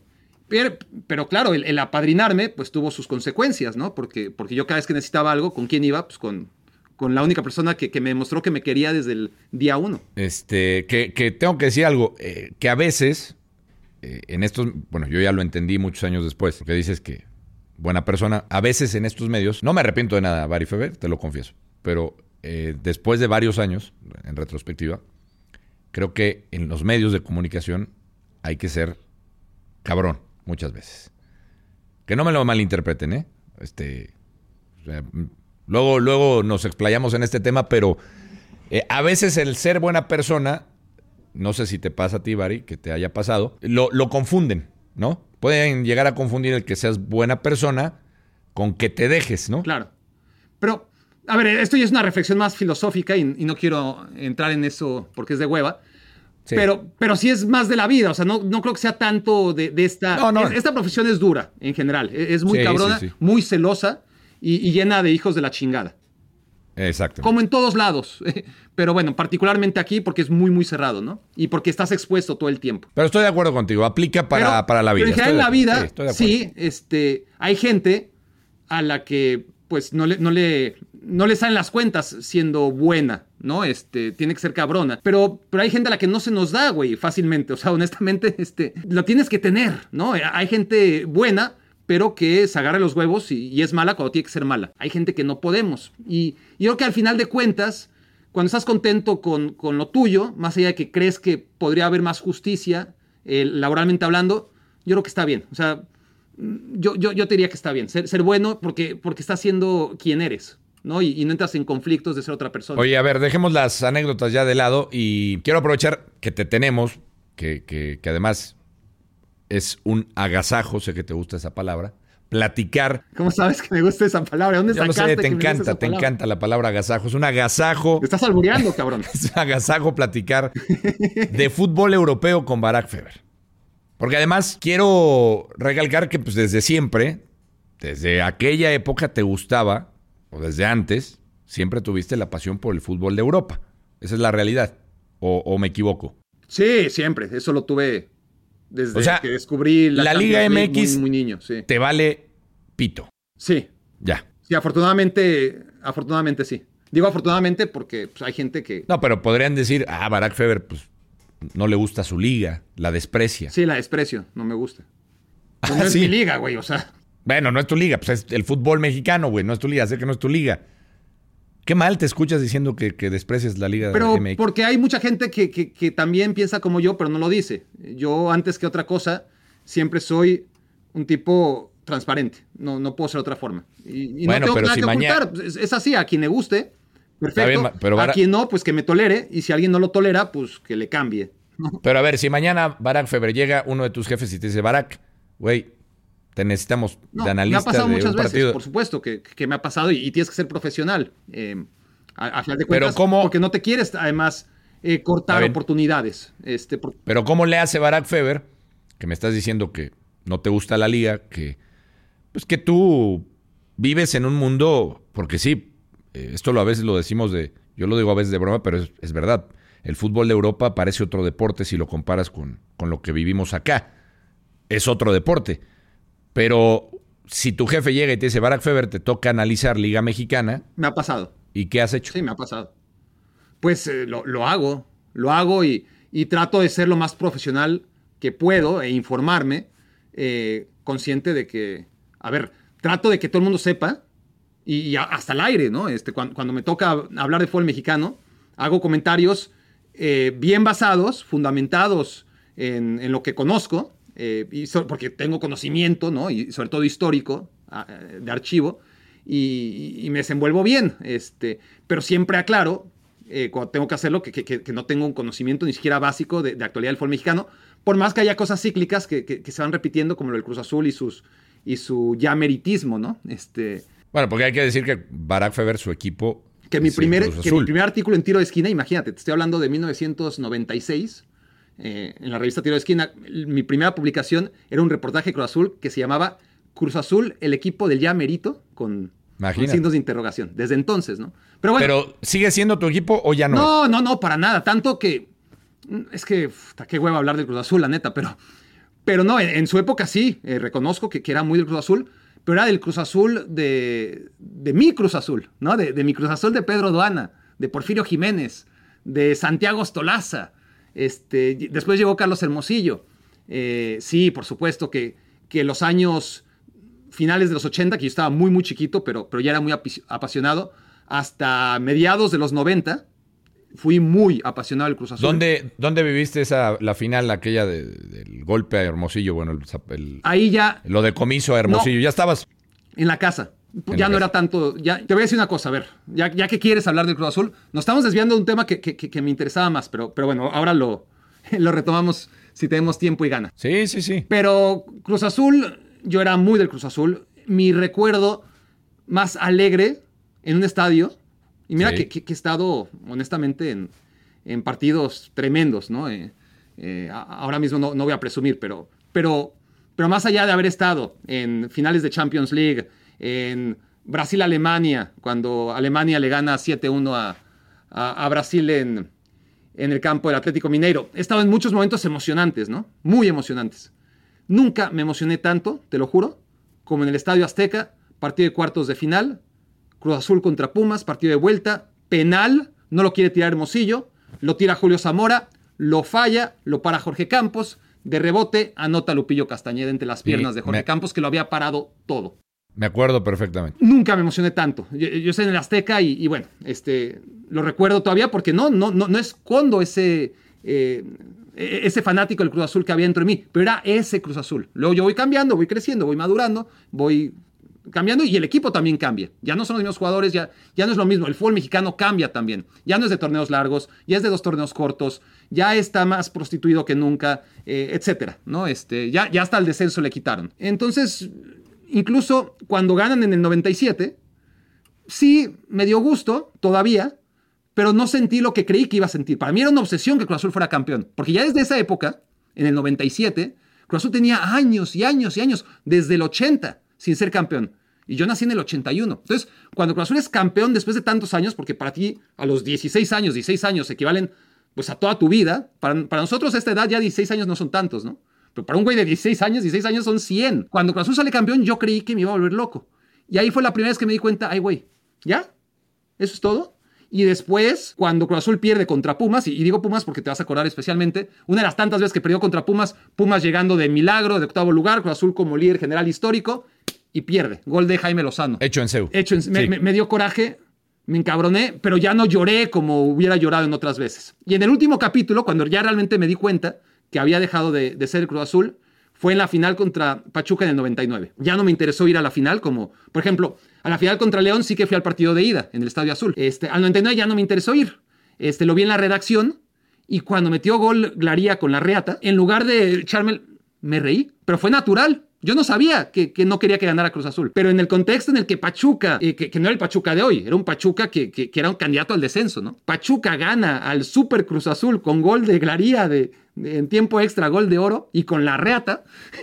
Pero claro, el apadrinarme, pues tuvo sus consecuencias, ¿no? Porque yo cada vez que necesitaba algo, ¿con quién iba? Pues con la única persona que me demostró que me quería desde el día 1. Que tengo que decir algo, que a veces... en estos, bueno, yo ya lo entendí muchos años después, porque dices que buena persona, a veces en estos medios, no me arrepiento de nada, Bari Feber, te lo confieso, pero después de varios años, en retrospectiva, creo que en los medios de comunicación hay que ser cabrón, muchas veces. Que no me lo malinterpreten, ¿eh? O sea, luego nos explayamos en este tema, pero a veces el ser buena persona... No sé si te pasa a ti, Bari, que te haya pasado. Lo confunden, ¿no? Pueden llegar a confundir el que seas buena persona con que te dejes, ¿no? Claro. Pero, a ver, esto ya es una reflexión más filosófica y no quiero entrar en eso porque es de hueva. Sí. Pero sí es más de la vida. O sea, no creo que sea tanto de esta... No. Esta profesión es dura, en general. Es muy cabrona, muy celosa y llena de hijos de la chingada. Exacto. Como en todos lados. Pero bueno, particularmente aquí porque es muy, muy cerrado, ¿no? Y porque estás expuesto todo el tiempo. Pero estoy de acuerdo contigo. Aplica para la vida. Pero en general en la vida, sí, hay gente a la que pues no le salen las cuentas siendo buena, ¿no? Tiene que ser cabrona. Pero hay gente a la que no se nos da, güey, fácilmente. O sea, honestamente, lo tienes que tener, ¿no? Hay gente buena, pero que se agarra los huevos y es mala cuando tiene que ser mala. Hay gente que no podemos. Y yo creo que al final de cuentas, cuando estás contento con lo tuyo, más allá de que crees que podría haber más justicia, laboralmente hablando, yo creo que está bien. O sea, yo te diría que está bien. Ser bueno porque estás siendo quien eres, ¿no? Y no entras en conflictos de ser otra persona. Oye, a ver, dejemos las anécdotas ya de lado y quiero aprovechar que te tenemos, que además... es un agasajo, sé que te gusta esa palabra, platicar. ¿Cómo sabes que me gusta esa palabra? ¿Dónde sacaste? Yo no sé, te encanta la palabra agasajo. Es un agasajo. Te estás albureando, cabrón. Es un agasajo platicar de fútbol europeo con Barack Feber. Porque además quiero recalcar que pues desde siempre, desde aquella época te gustaba, o desde antes, siempre tuviste la pasión por el fútbol de Europa. Esa es la realidad. ¿O me equivoco? Sí, siempre. Eso lo tuve... Desde que descubrí la Liga MX muy niño, sí. Te vale pito. Sí. Ya. Sí, afortunadamente sí. Digo afortunadamente porque pues, hay gente que... No, pero podrían decir, Barak Feber, pues no le gusta su liga, la desprecia. Sí, la desprecio, no me gusta. Pues no es Sí. mi liga, güey, o sea... Bueno, no es tu liga, pues es el fútbol mexicano, güey, no es tu liga, sé que no es tu liga. Qué mal te escuchas diciendo que desprecias la liga Pero MX. porque hay mucha gente que también piensa como yo, pero no lo dice. Yo, antes que otra cosa, siempre soy un tipo transparente. No puedo ser de otra forma. Y Bueno, no tengo pero nada si que mañana- ocultar. Es así, a quien le guste, perfecto. Está bien, pero a quien no, pues que me tolere. Y si alguien no lo tolera, pues que le cambie. Pero a ver, si mañana Barak Feber llega uno de tus jefes y te dice, Barak, güey, te necesitamos No, de me ha analista pasado de muchas un veces, partido. por supuesto, que me ha pasado y tienes que ser profesional. A final de Pero cuentas, ¿cómo? porque no te quieres, además, cortar Está bien. oportunidades. Pero ¿cómo le hace Barak Feber, que me estás diciendo que no te gusta la liga, que pues que tú vives en un mundo, porque sí, esto a veces lo decimos yo lo digo a veces de broma, pero es verdad. El fútbol de Europa parece otro deporte si lo comparas con lo que vivimos acá. Es otro deporte. Pero si tu jefe llega y te dice, Barak Feber, te toca analizar Liga Mexicana, Me ha pasado. ¿y qué has hecho? Sí, me ha pasado. Pues lo hago y trato de ser lo más profesional que puedo e informarme, consciente de que, a ver, trato de que todo el mundo sepa y hasta el aire, ¿no? Cuando me toca hablar de fútbol mexicano, hago comentarios bien basados, fundamentados en lo que conozco, porque tengo conocimiento, ¿no? Y sobre todo histórico, de archivo, y me desenvuelvo bien, pero siempre aclaro, cuando tengo que hacerlo, que no tengo un conocimiento ni siquiera básico de actualidad del fútbol mexicano, por más que haya cosas cíclicas que se van repitiendo, como lo del Cruz Azul y su ya meritismo, ¿no? Bueno, porque hay que decir que Barak Feber, su equipo, Que mi es el primer Cruz Azul. artículo en Tiro de Esquina, imagínate, te estoy hablando de 1996, en la revista Tiro de Esquina, mi primera publicación era un reportaje de Cruz Azul que se llamaba Cruz Azul, el equipo del ya merito, con signos de interrogación, desde entonces, ¿no? Pero bueno. ¿Pero sigue siendo tu equipo o ya no? No, para nada, tanto que, es que, qué hueva hablar del Cruz Azul, la neta, pero no, en su época sí, reconozco que era muy del Cruz Azul, pero era del Cruz Azul de mi Cruz Azul, ¿no? De mi Cruz Azul de Pedro Duana, de Porfirio Jiménez, de Santiago Ostolaza. Después llegó Carlos Hermosillo. Sí, por supuesto que los años finales de los 80, que yo estaba muy, muy chiquito, pero ya era muy apasionado, hasta mediados de los 90, fui muy apasionado del Cruz Azul. ¿Dónde viviste la final, aquella del golpe a Hermosillo? Bueno, ahí ya... Lo de comiso a Hermosillo. No, ¿Ya estabas? En la casa. Ya no era tanto... Ya, te voy a decir una cosa, a ver. Ya que quieres hablar del Cruz Azul, nos estamos desviando de un tema que me interesaba más, pero bueno, ahora lo retomamos si tenemos tiempo y gana. Sí. Pero Cruz Azul, yo era muy del Cruz Azul. Mi recuerdo más alegre en un estadio, y mira Sí. que he estado, honestamente, en partidos tremendos, ¿no? Ahora mismo no voy a presumir, pero más allá de haber estado en finales de Champions League, en Brasil-Alemania, cuando Alemania le gana 7-1 a Brasil en el campo del Atlético Mineiro, he estado en muchos momentos emocionantes, ¿no? Muy emocionantes. Nunca me emocioné tanto, te lo juro, como en el Estadio Azteca, partido de cuartos de final, Cruz Azul contra Pumas, partido de vuelta, penal, no lo quiere tirar Hermosillo, lo tira Julio Zamora, lo falla, lo para Jorge Campos, de rebote anota Lupillo Castañeda entre las piernas de Jorge Campos, que lo había parado todo. Me acuerdo perfectamente. Nunca me emocioné tanto. Yo estoy en el Azteca y bueno, lo recuerdo todavía porque no escondo ese fanático del Cruz Azul que había dentro de mí, pero era ese Cruz Azul. Luego yo voy cambiando, voy creciendo, voy madurando, voy cambiando y el equipo también cambia. Ya no son los mismos jugadores, ya no es lo mismo. El fútbol mexicano cambia también. Ya no es de torneos largos, ya es de 2 torneos cortos, ya está más prostituido que nunca, etcétera, ¿no? Ya hasta el descenso le quitaron. Entonces, incluso cuando ganan en el 97, sí me dio gusto todavía, pero no sentí lo que creí que iba a sentir. Para mí era una obsesión que Cruz Azul fuera campeón, porque ya desde esa época, en el 97, Cruz Azul tenía años y años y años, desde el 80, sin ser campeón. Y yo nací en el 81. Entonces, cuando Cruz Azul es campeón después de tantos años, porque para ti a los 16 años equivalen pues a toda tu vida, para nosotros a esta edad ya 16 años no son tantos, ¿no? Pero para un güey de 16 años son 100. Cuando Cruz Azul sale campeón, yo creí que me iba a volver loco. Y ahí fue la primera vez que me di cuenta, ay güey, ¿ya? ¿Eso es todo? Y después, cuando Cruz Azul pierde contra Pumas, y digo Pumas porque te vas a acordar especialmente, una de las tantas veces que perdió contra Pumas, Pumas llegando de milagro, de octavo lugar, Cruz Azul como líder general histórico, y pierde. Gol de Jaime Lozano. Hecho en CEU. Me dio coraje, me encabroné, pero ya no lloré como hubiera llorado en otras veces. Y en el último capítulo, cuando ya realmente me di cuenta que había dejado de ser el Cruz Azul, fue en la final contra Pachuca en el 99. Ya no me interesó ir a la final, como, por ejemplo, a la final contra León sí que fui al partido de ida en el Estadio Azul. Al 99 ya no me interesó ir. Lo vi en la redacción y cuando metió gol Glaría con la reata, en lugar de echarme, me reí, pero fue natural. Yo no sabía que no quería que ganara Cruz Azul, pero en el contexto en el que Pachuca, que no era el Pachuca de hoy, era un Pachuca que era un candidato al descenso, ¿no? Pachuca gana al Super Cruz Azul con gol de Glaría en tiempo extra, gol de oro, y con la reata,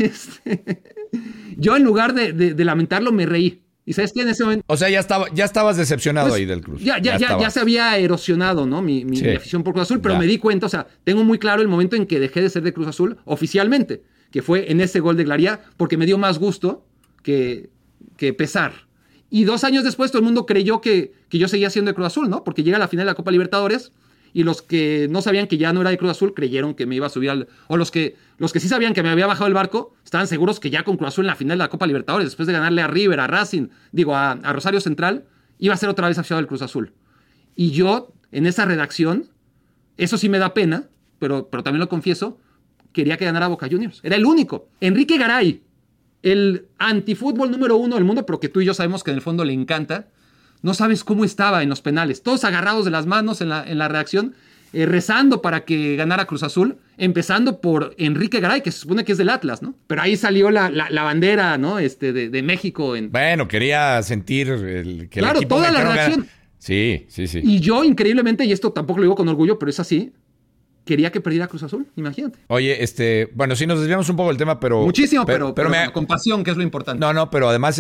yo en lugar de lamentarlo me reí. ¿Y sabes qué? En ese momento... O sea, ya estabas decepcionado pues, ahí del Cruz. Ya se había erosionado, ¿no? Mi afición por Cruz Azul, pero me di cuenta, o sea, tengo muy claro el momento en que dejé de ser de Cruz Azul oficialmente, que fue en ese gol de Glaría, porque me dio más gusto que pesar. Y 2 años después todo el mundo creyó que yo seguía siendo de Cruz Azul, ¿no? Porque llega a la final de la Copa Libertadores y los que no sabían que ya no era de Cruz Azul creyeron que me iba a subir o los que sí sabían que me había bajado el barco estaban seguros que ya con Cruz Azul en la final de la Copa Libertadores, después de ganarle a River, a Racing, a Rosario Central, iba a ser otra vez aficionado del Cruz Azul. Y yo, en esa redacción, eso sí me da pena, pero también lo confieso, quería que ganara Boca Juniors. Era el único. Enrique Garay, el antifútbol número 1 del mundo, pero que tú y yo sabemos que en el fondo le encanta. No sabes cómo estaba en los penales. Todos agarrados de las manos en la redacción, rezando para que ganara Cruz Azul, empezando por Enrique Garay, que se supone que es del Atlas, ¿no? Pero ahí salió la bandera, ¿no? De México. Bueno, quería sentir que claro, el equipo toda la redacción. Sí. Y yo, increíblemente, y esto tampoco lo digo con orgullo, pero es así, quería que perdiera Cruz Azul, imagínate. Oye, bueno, sí nos desviamos un poco del tema, pero... Muchísimo, pero con pasión, que es lo importante. No, pero además,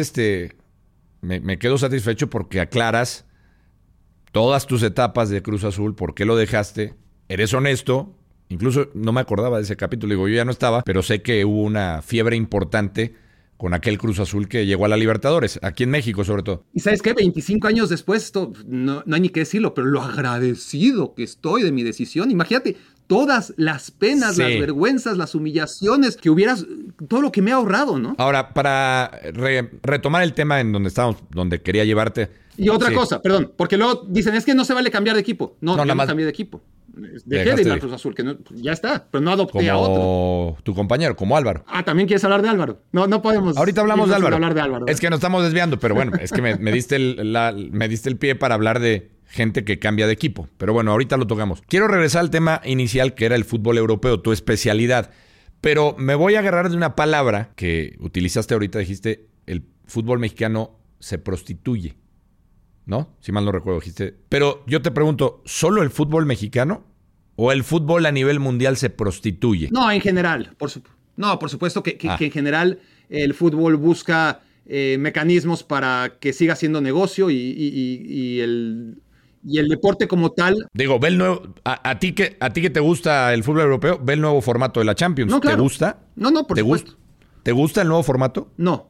me quedo satisfecho porque aclaras todas tus etapas de Cruz Azul, por qué lo dejaste, eres honesto, incluso no me acordaba de ese capítulo, digo, yo ya no estaba, pero sé que hubo una fiebre importante con aquel Cruz Azul que llegó a la Libertadores, aquí en México sobre todo. Y ¿sabes qué? 25 años después, esto no hay ni que decirlo, pero lo agradecido que estoy de mi decisión, imagínate, todas las penas, las vergüenzas, las humillaciones que hubieras, todo lo que me ha ahorrado, ¿no? Ahora, para retomar el tema en donde estábamos, donde quería llevarte. Y otra cosa, perdón, porque luego dicen, es que no se vale cambiar de equipo. No, yo no cambié de equipo. Dejé de ir al Cruz Azul, que no, ya está, pero no adopté a otro. Como tu compañero, como Álvaro. ¿También quieres hablar de Álvaro? No podemos. Ahorita hablamos de Álvaro. Hablar de Álvaro. Es que nos estamos desviando, pero bueno, es que me diste el pie para hablar de gente que cambia de equipo. Pero bueno, ahorita lo tocamos. Quiero regresar al tema inicial, que era el fútbol europeo, tu especialidad. Pero me voy a agarrar de una palabra que utilizaste ahorita, dijiste, el fútbol mexicano se prostituye. ¿No? Si mal no recuerdo, dijiste. Pero yo te pregunto, ¿solo el fútbol mexicano o el fútbol a nivel mundial se prostituye? No, en general. Por supuesto que en general el fútbol busca mecanismos para que siga siendo negocio y el deporte como tal. Digo, ve el nuevo. A ti que te gusta el fútbol europeo, ve el nuevo formato de la Champions. No, claro. ¿Te gusta? No, por supuesto. ¿Te gusta el nuevo formato? No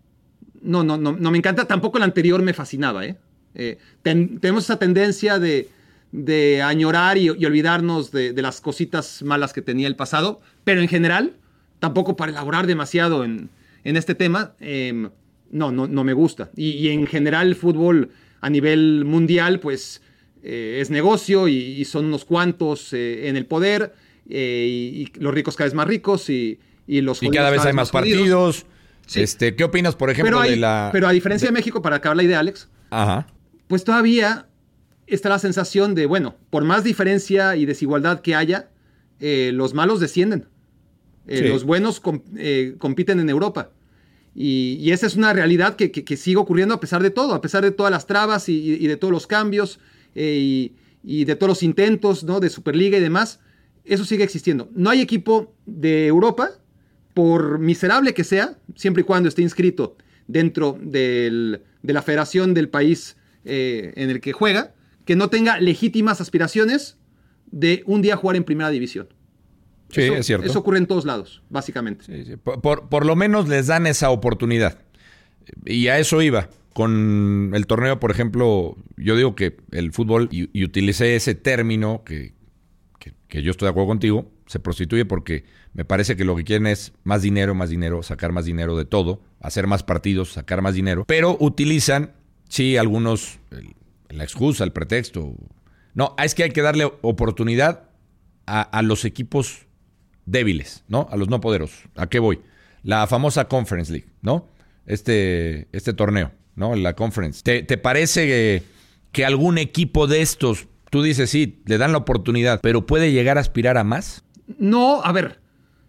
me encanta. Tampoco el anterior me fascinaba, tenemos esa tendencia de añorar y olvidarnos de las cositas malas que tenía el pasado, pero en general, tampoco para elaborar demasiado en este tema, no me gusta. Y en general el fútbol a nivel mundial, pues es negocio y son unos cuantos en el poder y los ricos cada vez más ricos y los y cada vez hay más partidos. Sí. ¿Qué opinas, por ejemplo, Pero a diferencia de México, para acabar la idea, Alex, pues todavía está la sensación de, bueno, por más diferencia y desigualdad que haya, los malos descienden. Los buenos compiten en Europa. Y esa es una realidad que sigue ocurriendo a pesar de todo, a pesar de todas las trabas y de todos los cambios y de todos los intentos, ¿no? De Superliga y demás. Eso sigue existiendo. No hay equipo de Europa, por miserable que sea, siempre y cuando esté inscrito dentro de la federación del país en el que juega, que no tenga legítimas aspiraciones de un día jugar en primera división. Sí, es cierto. Eso ocurre en todos lados, básicamente. Sí. Por lo menos les dan esa oportunidad. Y a eso iba. con el torneo, por ejemplo, yo digo que el fútbol, y utilicé ese término que yo estoy de acuerdo contigo, se prostituye porque me parece que lo que quieren es más dinero, sacar más dinero de todo, hacer más partidos, sacar más dinero, pero utilizan, sí, algunos, la excusa, el pretexto. No, es que hay que darle oportunidad a los equipos débiles, ¿no? A los no poderosos. ¿A qué voy? La famosa Conference League, ¿no? Este torneo, ¿no? La Conference. ¿Te parece que algún equipo de estos, tú dices, sí, le dan la oportunidad, pero puede llegar a aspirar a más? No, a ver.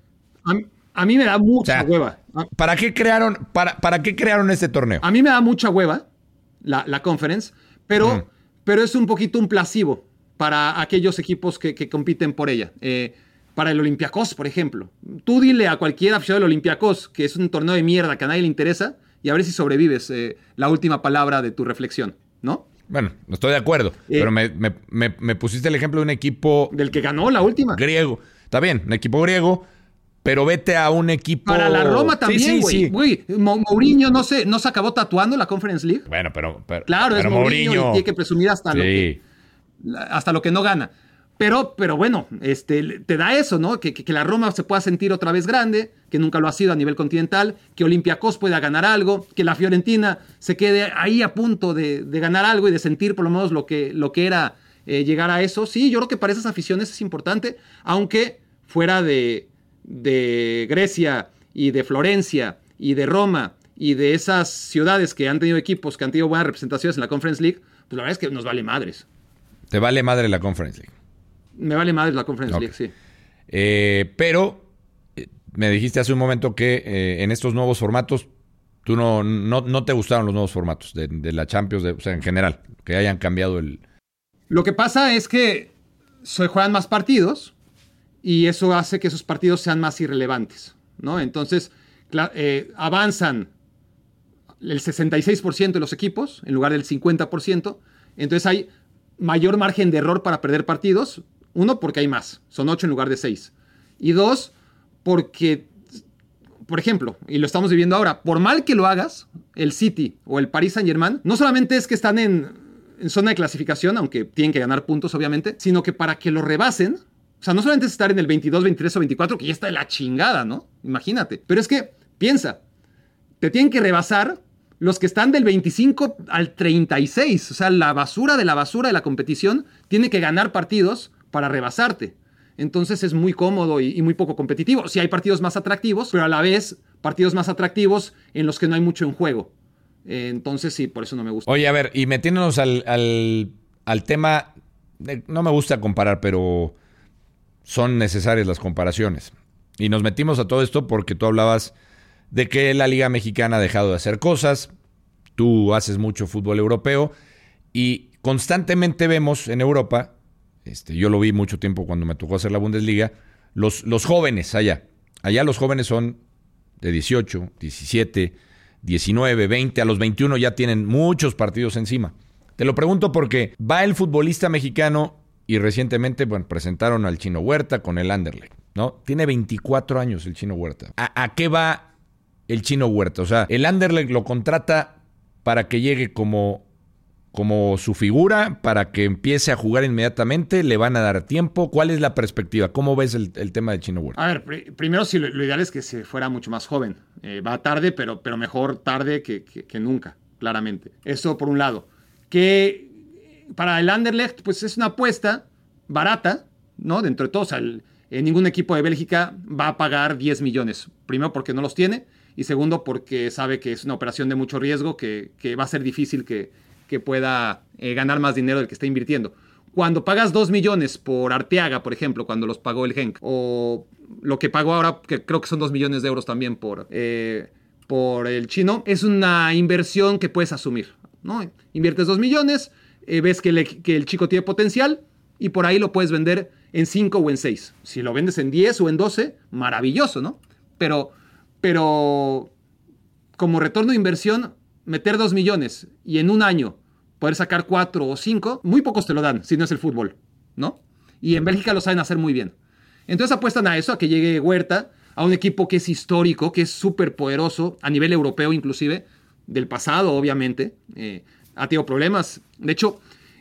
A mí me da mucha hueva. ¿Para qué crearon este torneo? A mí me da mucha hueva la Conference, pero es un poquito un placebo para aquellos equipos que compiten por ella. Para el Olympiacos, por ejemplo. Tú dile a cualquier aficionado del Olympiacos que es un torneo de mierda que a nadie le interesa y a ver si sobrevives la última palabra de tu reflexión, ¿no? Bueno, no estoy de acuerdo, pero me pusiste el ejemplo de un equipo... Del que ganó la última. Griego. Está bien, un equipo griego, pero vete a un equipo... Para la Roma también, güey. Sí. Güey, Mourinho no se acabó tatuando la Conference League. Bueno, pero claro, es Mourinho y tiene que presumir hasta lo que no gana. Pero bueno, te da eso, ¿no? Que la Roma se pueda sentir otra vez grande, que nunca lo ha sido a nivel continental, que Olympiacos pueda ganar algo, que la Fiorentina se quede ahí a punto de ganar algo y de sentir por lo menos lo que era llegar a eso. Sí, yo creo que para esas aficiones es importante, aunque fuera de Grecia y de Florencia y de Roma y de esas ciudades que han tenido equipos que han tenido buenas representaciones en la Conference League, pues la verdad es que nos vale madres. ¿Te vale madre la Conference League? Me vale madre la Conference League, sí. Pero me dijiste hace un momento que en estos nuevos formatos tú no te gustaron los nuevos formatos de la Champions, o sea, en general, que hayan cambiado el... Lo que pasa es que se juegan más partidos y eso hace que esos partidos sean más irrelevantes, ¿no? Entonces, avanzan el 66% de los equipos en lugar del 50%. Entonces hay mayor margen de error para perder partidos. Uno, porque hay más. Son 8 en lugar de 6. Y 2, porque, por ejemplo, y lo estamos viviendo ahora, por mal que lo hagas, el City o el Paris Saint-Germain, no solamente es que están en zona de clasificación, aunque tienen que ganar puntos, obviamente, sino que para que lo rebasen, o sea, no solamente es estar en el 22, 23 o 24, que ya está de la chingada, ¿no? Imagínate. Pero es que, piensa, te tienen que rebasar los que están del 25 al 36. O sea, la basura de la competición tiene que ganar partidos para rebasarte. Entonces es muy cómodo y muy poco competitivo. Sí hay partidos más atractivos, pero a la vez partidos más atractivos en los que no hay mucho en juego. Entonces sí, por eso no me gusta. Oye, a ver, y metiéndonos al tema, no me gusta comparar, pero son necesarias las comparaciones. Y nos metimos a todo esto porque tú hablabas de que la Liga Mexicana ha dejado de hacer cosas, tú haces mucho fútbol europeo y constantemente vemos en Europa, yo lo vi mucho tiempo cuando me tocó hacer la Bundesliga, los jóvenes allá los jóvenes son de 18, 17, 19, 20, a los 21 ya tienen muchos partidos encima. Te lo pregunto porque va el futbolista mexicano y recientemente, bueno, presentaron al Chino Huerta con el Anderlecht, ¿no? Tiene 24 años el Chino Huerta. ¿A qué va el Chino Huerta? O sea, el Anderlecht lo contrata para que llegue como su figura, para que empiece a jugar inmediatamente, le van a dar tiempo. ¿Cuál es la perspectiva? ¿Cómo ves el tema del Chino Huerta? A ver, primero sí, lo ideal es que se fuera mucho más joven. Va tarde, pero mejor tarde que nunca, claramente. Eso por un lado. Que para el Anderlecht, pues es una apuesta barata, ¿no? Dentro de todo, o sea, ningún equipo de Bélgica va a pagar 10 millones. Primero porque no los tiene y segundo porque sabe que es una operación de mucho riesgo, que va a ser difícil que pueda ganar más dinero del que está invirtiendo. Cuando pagas 2 millones por Arteaga, por ejemplo, cuando los pagó el Genk, o lo que pagó ahora, que creo que son 2 millones de euros también por el chino, es una inversión que puedes asumir, ¿no? Inviertes 2 millones, ves que el chico tiene potencial y por ahí lo puedes vender en 5 o en 6. Si lo vendes en 10 o en 12, maravilloso, ¿no? Pero como retorno de inversión, meter 2 millones y en un año poder sacar 4 o 5, muy pocos te lo dan si no es el fútbol, ¿no? Y en Bélgica lo saben hacer muy bien. Entonces apuestan a eso, a que llegue Huerta, a un equipo que es histórico, que es súper poderoso, a nivel europeo inclusive. del pasado, obviamente. Ha tenido problemas. De hecho,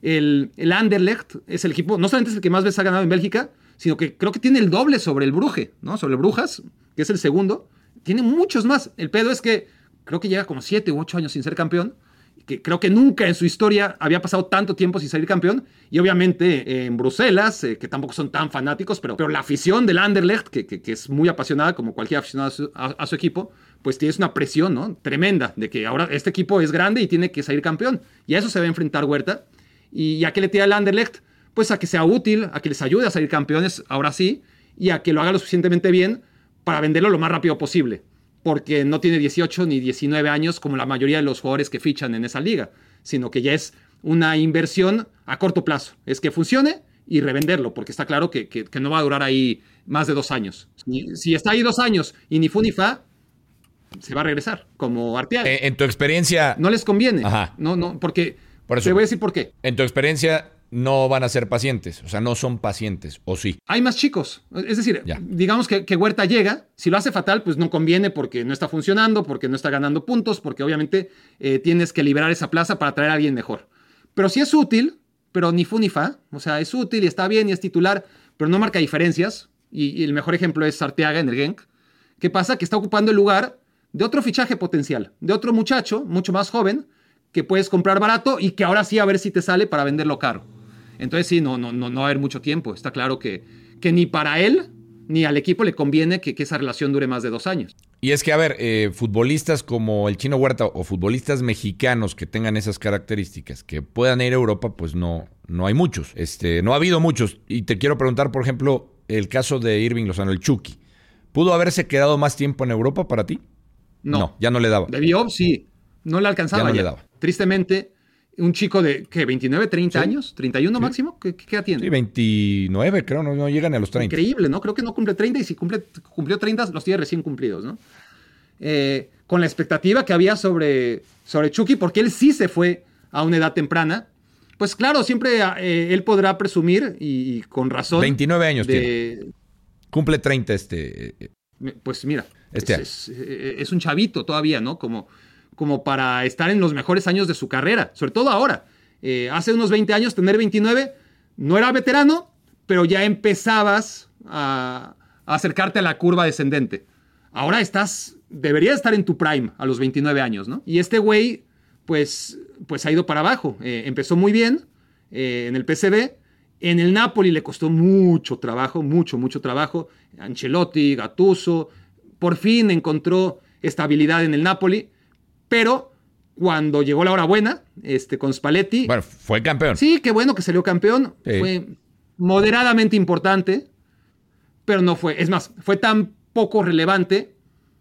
el Anderlecht es el equipo, no solamente es el que más veces ha ganado en Bélgica, sino que creo que tiene el doble sobre el Brugge, ¿no? Sobre el Brujas, que es el segundo. Tiene muchos más. El pedo es que creo que llega como 7 u 8 años sin ser campeón. Que creo que nunca en su historia había pasado tanto tiempo sin salir campeón. Y obviamente en Bruselas, que tampoco son tan fanáticos, pero la afición del Anderlecht, que es muy apasionada, como cualquier aficionado a su equipo, pues tienes una presión, ¿no? Tremenda de que ahora este equipo es grande y tiene que salir campeón. Y a eso se va a enfrentar Huerta. ¿Y a qué le tira el Anderlecht? Pues a que sea útil, a que les ayude a salir campeones, ahora sí, y a que lo haga lo suficientemente bien para venderlo lo más rápido posible. Porque no tiene 18 ni 19 años como la mayoría de los jugadores que fichan en esa liga, sino que ya es una inversión a corto plazo. Es que funcione y revenderlo, porque está claro que no va a durar ahí más de 2 años. Si está ahí 2 años y ni fu ni fa, se va a regresar, como Arteaga. En tu experiencia... No les conviene. Ajá. No, porque... Por eso, te voy a decir por qué. En tu experiencia no van a ser pacientes, o sea, no son pacientes, ¿o sí? Hay más chicos. Es decir, digamos que Huerta llega, si lo hace fatal, pues no conviene porque no está funcionando, porque no está ganando puntos, porque obviamente tienes que liberar esa plaza para traer a alguien mejor. Pero si es útil, pero ni fu ni fa, o sea, es útil y está bien y es titular, pero no marca diferencias, y el mejor ejemplo es Arteaga en el Genk. ¿Qué pasa? Que está ocupando el lugar de otro fichaje potencial, de otro muchacho, mucho más joven, que puedes comprar barato y que ahora sí a ver si te sale para venderlo caro. Entonces sí, no va a haber mucho tiempo. Está claro que ni para él ni al equipo le conviene que esa relación dure más de 2 años. Y es que, a ver, futbolistas como el Chino Huerta o futbolistas mexicanos que tengan esas características, que puedan ir a Europa, pues no hay muchos. No ha habido muchos. Y te quiero preguntar, por ejemplo, el caso de Irving Lozano, el Chucky. ¿Pudo haberse quedado más tiempo en Europa para ti? No, ya no le daba. Debió, sí. No le alcanzaba. Ya no le daba. Tristemente, un chico de, ¿qué? 29, 30 años, 31 máximo, ¿qué edad tiene? Sí, 29, creo, no llegan a los 30. Increíble, ¿no? Creo que no cumple 30 y si cumplió 30, los tiene recién cumplidos, ¿no? Con la expectativa que había sobre Chucky, porque él sí se fue a una edad temprana. Pues claro, siempre él podrá presumir, y con razón. 29 años tiene. Cumple 30 Pues mira, es un chavito todavía, ¿no? Como para estar en los mejores años de su carrera, sobre todo ahora. Hace unos 20 años, tener 29, no era veterano, pero ya empezabas a acercarte a la curva descendente. Ahora deberías estar en tu prime a los 29 años, ¿no? Y este güey, pues ha ido para abajo. Empezó muy bien en el PSV. En el Napoli le costó mucho trabajo, mucho trabajo. Ancelotti, Gattuso, por fin encontró estabilidad en el Napoli. Pero cuando llegó la hora buena, con Spalletti... Bueno, fue campeón. Sí, qué bueno que salió campeón. Sí. Fue moderadamente importante, pero no fue... Es más, fue tan poco relevante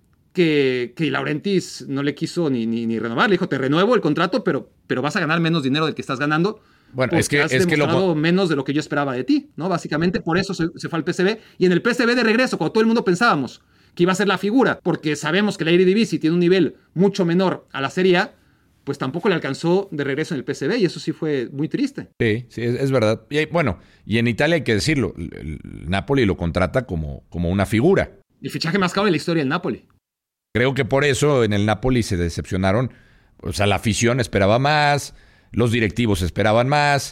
que Laurentiis no le quiso ni renovar. Le dijo, te renuevo el contrato, pero vas a ganar menos dinero del que estás ganando. Bueno, es que menos de lo que yo esperaba de ti, ¿no? Básicamente por eso se fue al PSV. Y en el PSV de regreso, cuando todo el mundo pensábamos que iba a ser la figura, porque sabemos que la Eredivisie tiene un nivel mucho menor a la Serie A, pues tampoco le alcanzó de regreso en el PSV, y eso sí fue muy triste. Sí, es verdad. Y en Italia hay que decirlo, el Napoli lo contrata como una figura. El fichaje más caro de la historia del Napoli. Creo que por eso en el Napoli se decepcionaron. O sea, la afición esperaba más, los directivos esperaban más,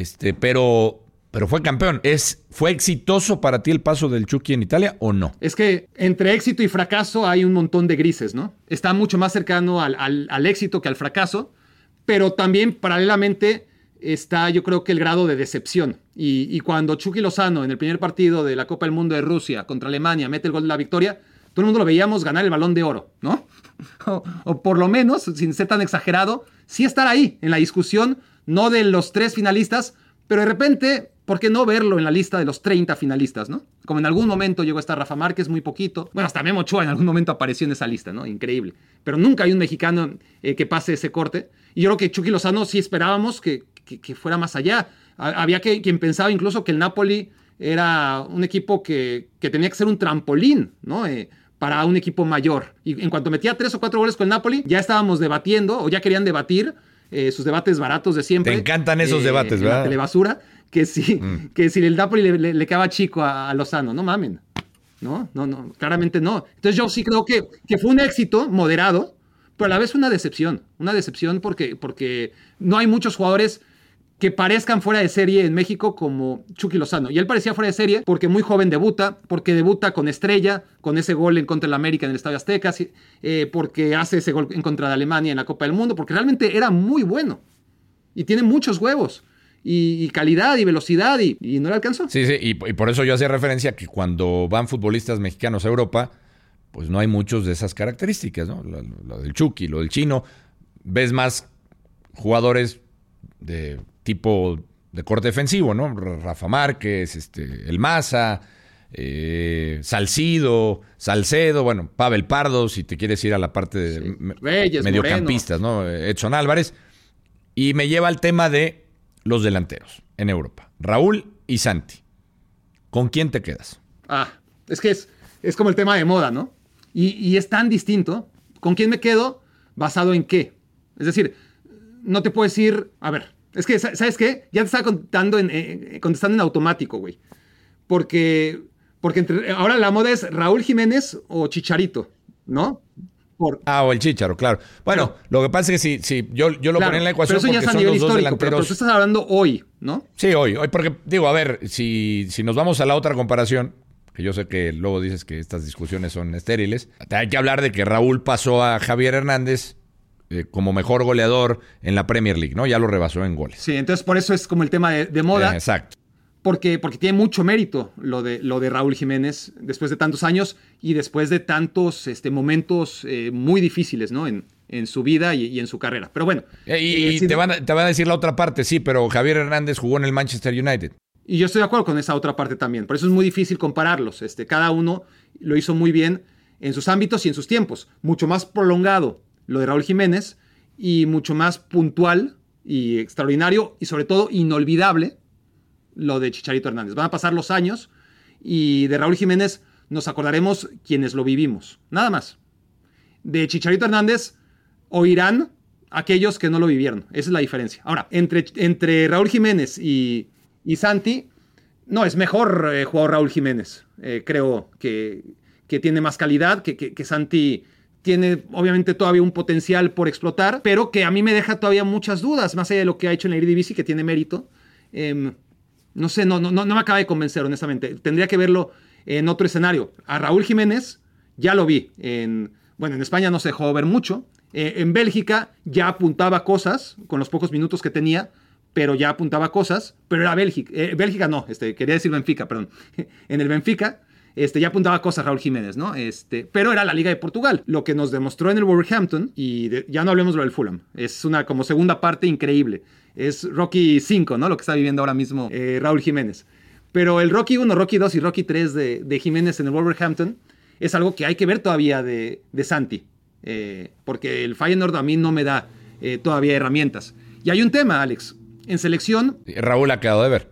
pero fue campeón. ¿Fue exitoso para ti el paso del Chucky en Italia o no? Es que entre éxito y fracaso hay un montón de grises, ¿no? Está mucho más cercano al éxito que al fracaso, pero también paralelamente está, yo creo que el grado de decepción. Y cuando Chucky Lozano en el primer partido de la Copa del Mundo de Rusia contra Alemania mete el gol de la victoria, todo el mundo lo veíamos ganar el Balón de Oro, ¿no? O por lo menos, sin ser tan exagerado, sí estar ahí en la discusión, no de los 3 finalistas, pero de repente, ¿por qué no verlo en la lista de los 30 finalistas, ¿no? Como en algún momento llegó a estar Rafa Márquez, muy poquito. Bueno, hasta Memo Ochoa en algún momento apareció en esa lista, ¿no? Increíble. Pero nunca hay un mexicano que pase ese corte. Y yo creo que Chucky Lozano sí esperábamos que fuera más allá. Había quien pensaba incluso que el Napoli era un equipo que tenía que ser un trampolín, ¿no? Para un equipo mayor. Y en cuanto metía 3 o 4 goles con el Napoli, ya estábamos debatiendo, o ya querían debatir sus debates baratos de siempre. Te encantan esos debates, ¿verdad? La telebasura, que si el Napoli le quedaba chico a Lozano. No mamen. No, claramente no. Entonces yo sí creo que fue un éxito moderado, pero a la vez una decepción porque no hay muchos jugadores que parezcan fuera de serie en México como Chucky Lozano. Y él parecía fuera de serie porque muy joven porque debuta con estrella, con ese gol en contra del América en el Estadio Azteca, porque hace ese gol en contra de Alemania en la Copa del Mundo, porque realmente era muy bueno y tiene muchos huevos y calidad y velocidad y no le alcanzó. Sí, y por eso yo hacía referencia a que cuando van futbolistas mexicanos a Europa, pues no hay muchos de esas características, ¿no? Lo del Chucky, lo del Chino. Ves más jugadores de tipo de corte defensivo, ¿no? Rafa Márquez, el Maza, Salcedo, bueno, Pavel Pardo, si te quieres ir a la parte de Reyes, mediocampistas, Moreno, ¿no? Edson Álvarez. Y me lleva al tema de los delanteros en Europa. Raúl y Santi. ¿Con quién te quedas? Es que es como el tema de moda, ¿no? Y es tan distinto. ¿Con quién me quedo? ¿Basado en qué? Es decir, no te puedo decir... A ver, es que, ¿sabes qué? Ya te estaba contestando en automático, güey. Porque ahora la moda es Raúl Jiménez o Chicharito, ¿no? O el Chícharo, claro. Bueno, lo que pasa es que si yo lo ponía en la ecuación pero eso ya porque es a nivel son los dos histórico, delanteros. pero tú estás hablando hoy, ¿no? Sí, hoy, porque digo, a ver, si nos vamos a la otra comparación, que yo sé que luego dices que estas discusiones son estériles, hay que hablar de que Raúl pasó a Javier Hernández como mejor goleador en la Premier League, ¿no? Ya lo rebasó en goles. Sí, entonces por eso es como el tema de moda. Exacto. Porque tiene mucho mérito lo de Raúl Jiménez después de tantos años y después de tantos momentos muy difíciles, ¿no? En su vida y en su carrera. Pero bueno. Te van a decir la otra parte, sí, pero Javier Hernández jugó en el Manchester United. Y yo estoy de acuerdo con esa otra parte también. Por eso es muy difícil compararlos. Cada uno lo hizo muy bien en sus ámbitos y en sus tiempos. Mucho más prolongado lo de Raúl Jiménez y mucho más puntual y extraordinario y sobre todo inolvidable lo de Chicharito Hernández. Van a pasar los años y de Raúl Jiménez nos acordaremos quienes lo vivimos. Nada más. De Chicharito Hernández oirán aquellos que no lo vivieron. Esa es la diferencia. Ahora, entre Raúl Jiménez y Santi, no, es mejor jugador Raúl Jiménez. Creo que tiene más calidad, que Santi tiene obviamente todavía un potencial por explotar, pero que a mí me deja todavía muchas dudas, más allá de lo que ha hecho en la Eredivisie, que tiene mérito. No sé, no me acaba de convencer, honestamente. Tendría que verlo en otro escenario. A Raúl Jiménez ya lo vi. En España no se dejó ver mucho. En Bélgica ya apuntaba cosas, con los pocos minutos que tenía, pero ya apuntaba cosas. Pero era Bélgica. Bélgica no, quería decir Benfica, perdón. En el Benfica ya apuntaba cosas Raúl Jiménez, ¿no? Pero era la Liga de Portugal. Lo que nos demostró en el Wolverhampton, y ya no hablemos de lo del Fulham, es una como segunda parte increíble. Es Rocky 5, ¿no? Lo que está viviendo ahora mismo Raúl Jiménez. Pero el Rocky 1, Rocky 2 y Rocky 3 de Jiménez en el Wolverhampton es algo que hay que ver todavía de Santi. Porque el Feyenoord a mí no me da todavía herramientas. Y hay un tema, Alex. En selección... Raúl ha quedado de ver.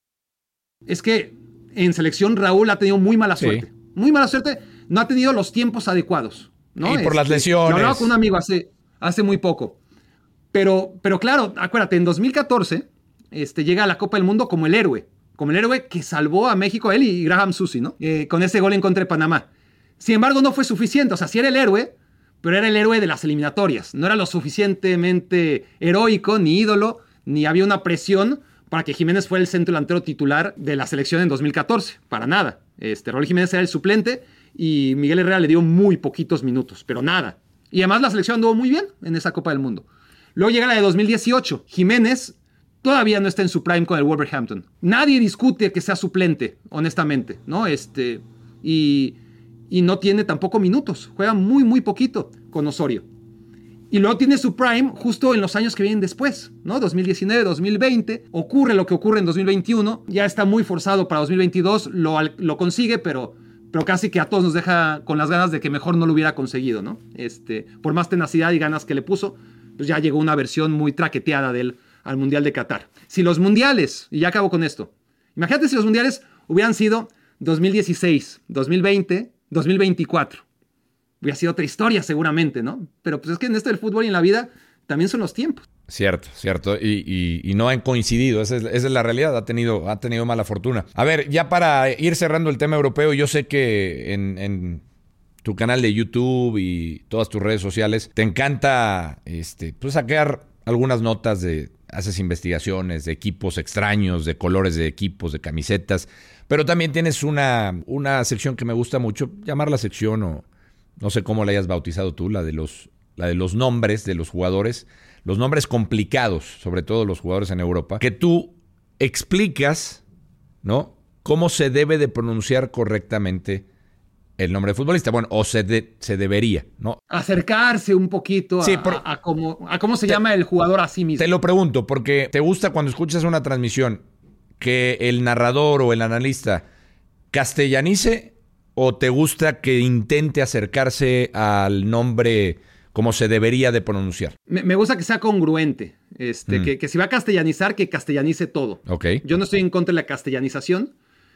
Es que en selección Raúl ha tenido muy mala suerte. Sí. Muy mala suerte. No ha tenido los tiempos adecuados, ¿no? Y por las lesiones. Lo hablaba con un amigo hace muy poco. Pero claro, acuérdate, en 2014 llega a la Copa del Mundo como el héroe que salvó a México, él y Graham Susi, ¿no? Con ese gol en contra de Panamá. Sin embargo, no fue suficiente. O sea, sí era el héroe, pero era el héroe de las eliminatorias. No era lo suficientemente heroico, ni ídolo, ni había una presión para que Jiménez fuera el centro delantero titular de la selección en 2014. Para nada. Raúl Jiménez era el suplente y Miguel Herrera le dio muy poquitos minutos, pero nada. Y además la selección anduvo muy bien en esa Copa del Mundo. Luego llega la de 2018. Jiménez todavía no está en su prime con el Wolverhampton. Nadie discute que sea suplente, honestamente, ¿no? Y no tiene tampoco minutos. Juega muy, muy poquito con Osorio. Y luego tiene su prime justo en los años que vienen después, ¿no? 2019, 2020. Ocurre lo que ocurre en 2021. Ya está muy forzado para 2022. Lo consigue, pero casi que a todos nos deja con las ganas de que mejor no lo hubiera conseguido, ¿no? Por más tenacidad y ganas que le puso, pues ya llegó una versión muy traqueteada de él al Mundial de Qatar. Si los mundiales, y ya acabo con esto, imagínate si los mundiales hubieran sido 2016, 2020, 2024. Hubiera sido otra historia seguramente, ¿no? Pero pues es que en esto del fútbol y en la vida también son los tiempos. Cierto. Y no han coincidido. Esa es la realidad. Ha tenido mala fortuna. A ver, ya para ir cerrando el tema europeo, yo sé que en tu canal de YouTube y todas tus redes sociales, te encanta pues sacar algunas notas haces investigaciones de equipos extraños, de colores de equipos, de camisetas, pero también tienes una sección que me gusta mucho, llamar la sección, o no sé cómo la hayas bautizado tú, la de los nombres de los jugadores, los nombres complicados, sobre todo los jugadores en Europa, que tú explicas, ¿no?, cómo se debe de pronunciar correctamente el nombre de futbolista. Bueno, o se debería, ¿no? Acercarse un poquito a cómo se llama el jugador a sí mismo. Te lo pregunto, porque te gusta cuando escuchas una transmisión que el narrador o el analista castellanice, o te gusta que intente acercarse al nombre como se debería de pronunciar. Me gusta que sea congruente, que si va a castellanizar, que castellanice todo. Okay. Yo no estoy en contra de la castellanización,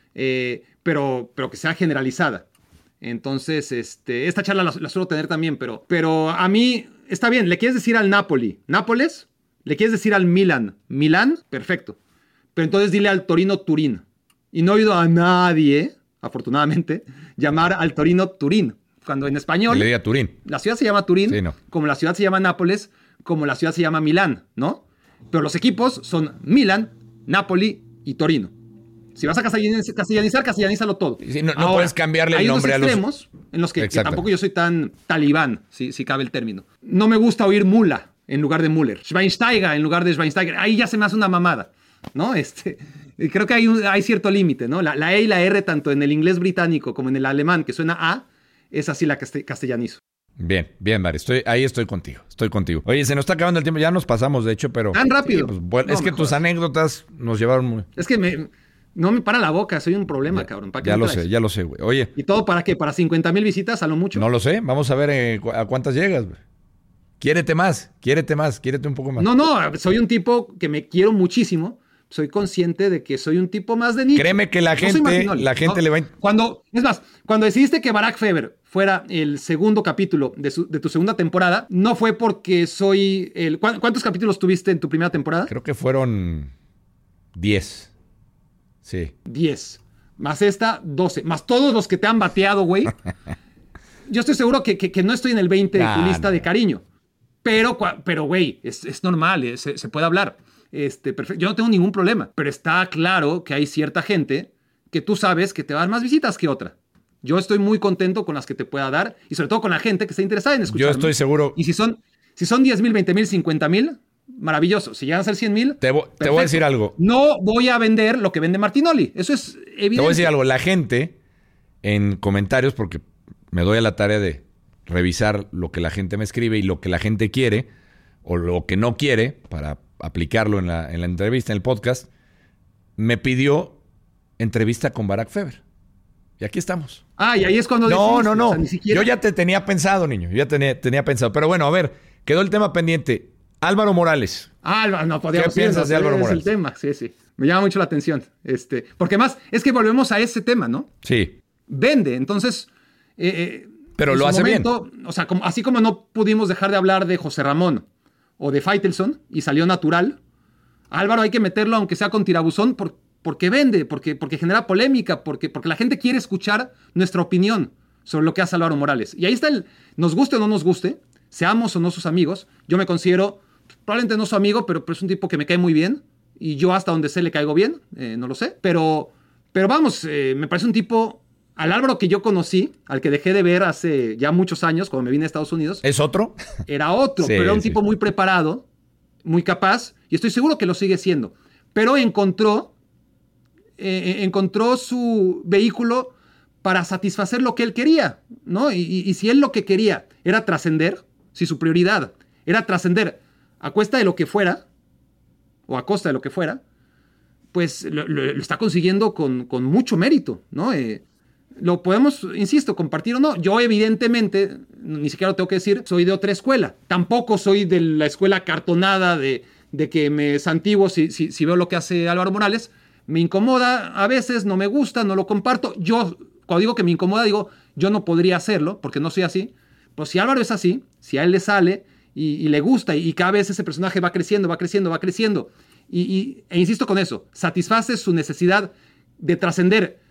pero que sea generalizada. Entonces, esta charla la suelo tener también, pero a mí está bien. ¿Le quieres decir al Napoli Nápoles? ¿Le quieres decir al Milan Milán? Perfecto. Pero entonces dile al Torino Turín. Y no he oído a nadie, afortunadamente, llamar al Torino Turín. Cuando en español... Le diga Turín. La ciudad se llama Turín, sí, no. Como la ciudad se llama Nápoles, como la ciudad se llama Milán, ¿no? Pero los equipos son Milán, Napoli y Torino. Si vas a castellanizar, castellanízalo todo. Sí, no puedes cambiarle el nombre a los extremos en los que tampoco yo soy tan talibán, si cabe el término. No me gusta oír Mula en lugar de Müller. Schweinsteiger en lugar de Schweinsteiger. Ahí ya se me hace una mamada, ¿no? Creo que hay cierto límite, ¿no? La E y la R, tanto en el inglés británico como en el alemán, que suena A, es así la castellanizo. Bien, Mari, estoy contigo. Oye, se nos está acabando el tiempo, ya nos pasamos, de hecho, pero... Tan rápido. Sí, pues, es que tus anécdotas nos llevaron muy... Es que no me para la boca, soy un problema, cabrón. ¿Para qué ya lo sé, güey. Oye. ¿Y todo para qué? ¿Para 50,000 visitas a lo mucho? No lo sé, vamos a ver a cuántas llegas, güey. Quiérete un poco más. No, soy un tipo que me quiero muchísimo. Soy consciente de que soy un tipo más de nicho. Créeme que la gente le va a... Cuando decidiste que Barak Feber fuera el segundo capítulo de tu segunda temporada, no fue porque soy el... ¿Cuántos capítulos tuviste en tu primera temporada? Creo que fueron 10. Sí. 10. Más esta, 12. Más todos los que te han bateado, güey. Yo estoy seguro que no estoy en el 20 de tu lista de cariño. Pero güey, es normal, se puede hablar. Perfecto. Yo no tengo ningún problema. Pero está claro que hay cierta gente que tú sabes que te va a dar más visitas que otra. Yo estoy muy contento con las que te pueda dar. Y sobre todo con la gente que está interesada en escucharme. Yo estoy seguro. Y si son 10,000, 20,000, 50,000... maravilloso. Si llegan a ser 100,000, te voy a decir algo. No voy a vender lo que vende Martinoli. Eso es evidente. Te voy a decir algo. La gente en comentarios, porque me doy a la tarea de revisar lo que la gente me escribe y lo que la gente quiere o lo que no quiere para aplicarlo en la entrevista, en el podcast, me pidió entrevista con Barak Feber. Y aquí estamos. Y ahí es cuando No. o sea, ni siquiera... Yo ya te tenía pensado, niño. Yo ya tenía pensado. Pero bueno, a ver, quedó el tema pendiente. Álvaro Morales. No podíamos. ¿Qué piensas de Álvaro Morales? Es el tema, sí. Me llama mucho la atención. Porque más, es que volvemos a ese tema, ¿no? Sí. Vende, entonces... pero lo hace bien. O sea, así como no pudimos dejar de hablar de José Ramón o de Faitelson y salió natural, Álvaro hay que meterlo aunque sea con tirabuzón porque vende, porque genera polémica, porque la gente quiere escuchar nuestra opinión sobre lo que hace Álvaro Morales. Y ahí está nos guste o no nos guste, seamos o no sus amigos. Yo me considero... probablemente no su amigo, pero es un tipo que me cae muy bien. Y yo hasta donde sé le caigo bien. No lo sé. Pero vamos, me parece un tipo... Al Álvaro que yo conocí, al que dejé de ver hace ya muchos años, cuando me vine a Estados Unidos. ¿Es otro? Era otro, pero era un tipo muy preparado, muy capaz. Y estoy seguro que lo sigue siendo. Pero encontró su vehículo para satisfacer lo que él quería, ¿no? Y si él lo que quería era trascender, si su prioridad era trascender a cuesta de lo que fuera, o a costa de lo que fuera, pues lo está consiguiendo con mucho mérito, ¿no? Lo podemos, insisto, compartir o no. Yo evidentemente, ni siquiera lo tengo que decir, soy de otra escuela. Tampoco soy de la escuela cartonada de que me santiguo si veo lo que hace Álvaro Morales. Me incomoda a veces, no me gusta, no lo comparto. Yo, cuando digo que me incomoda, digo, yo no podría hacerlo, porque no soy así. Pues si Álvaro es así, si a él le sale... Y le gusta, y cada vez ese personaje va creciendo. E insisto con eso, satisface su necesidad de trascender,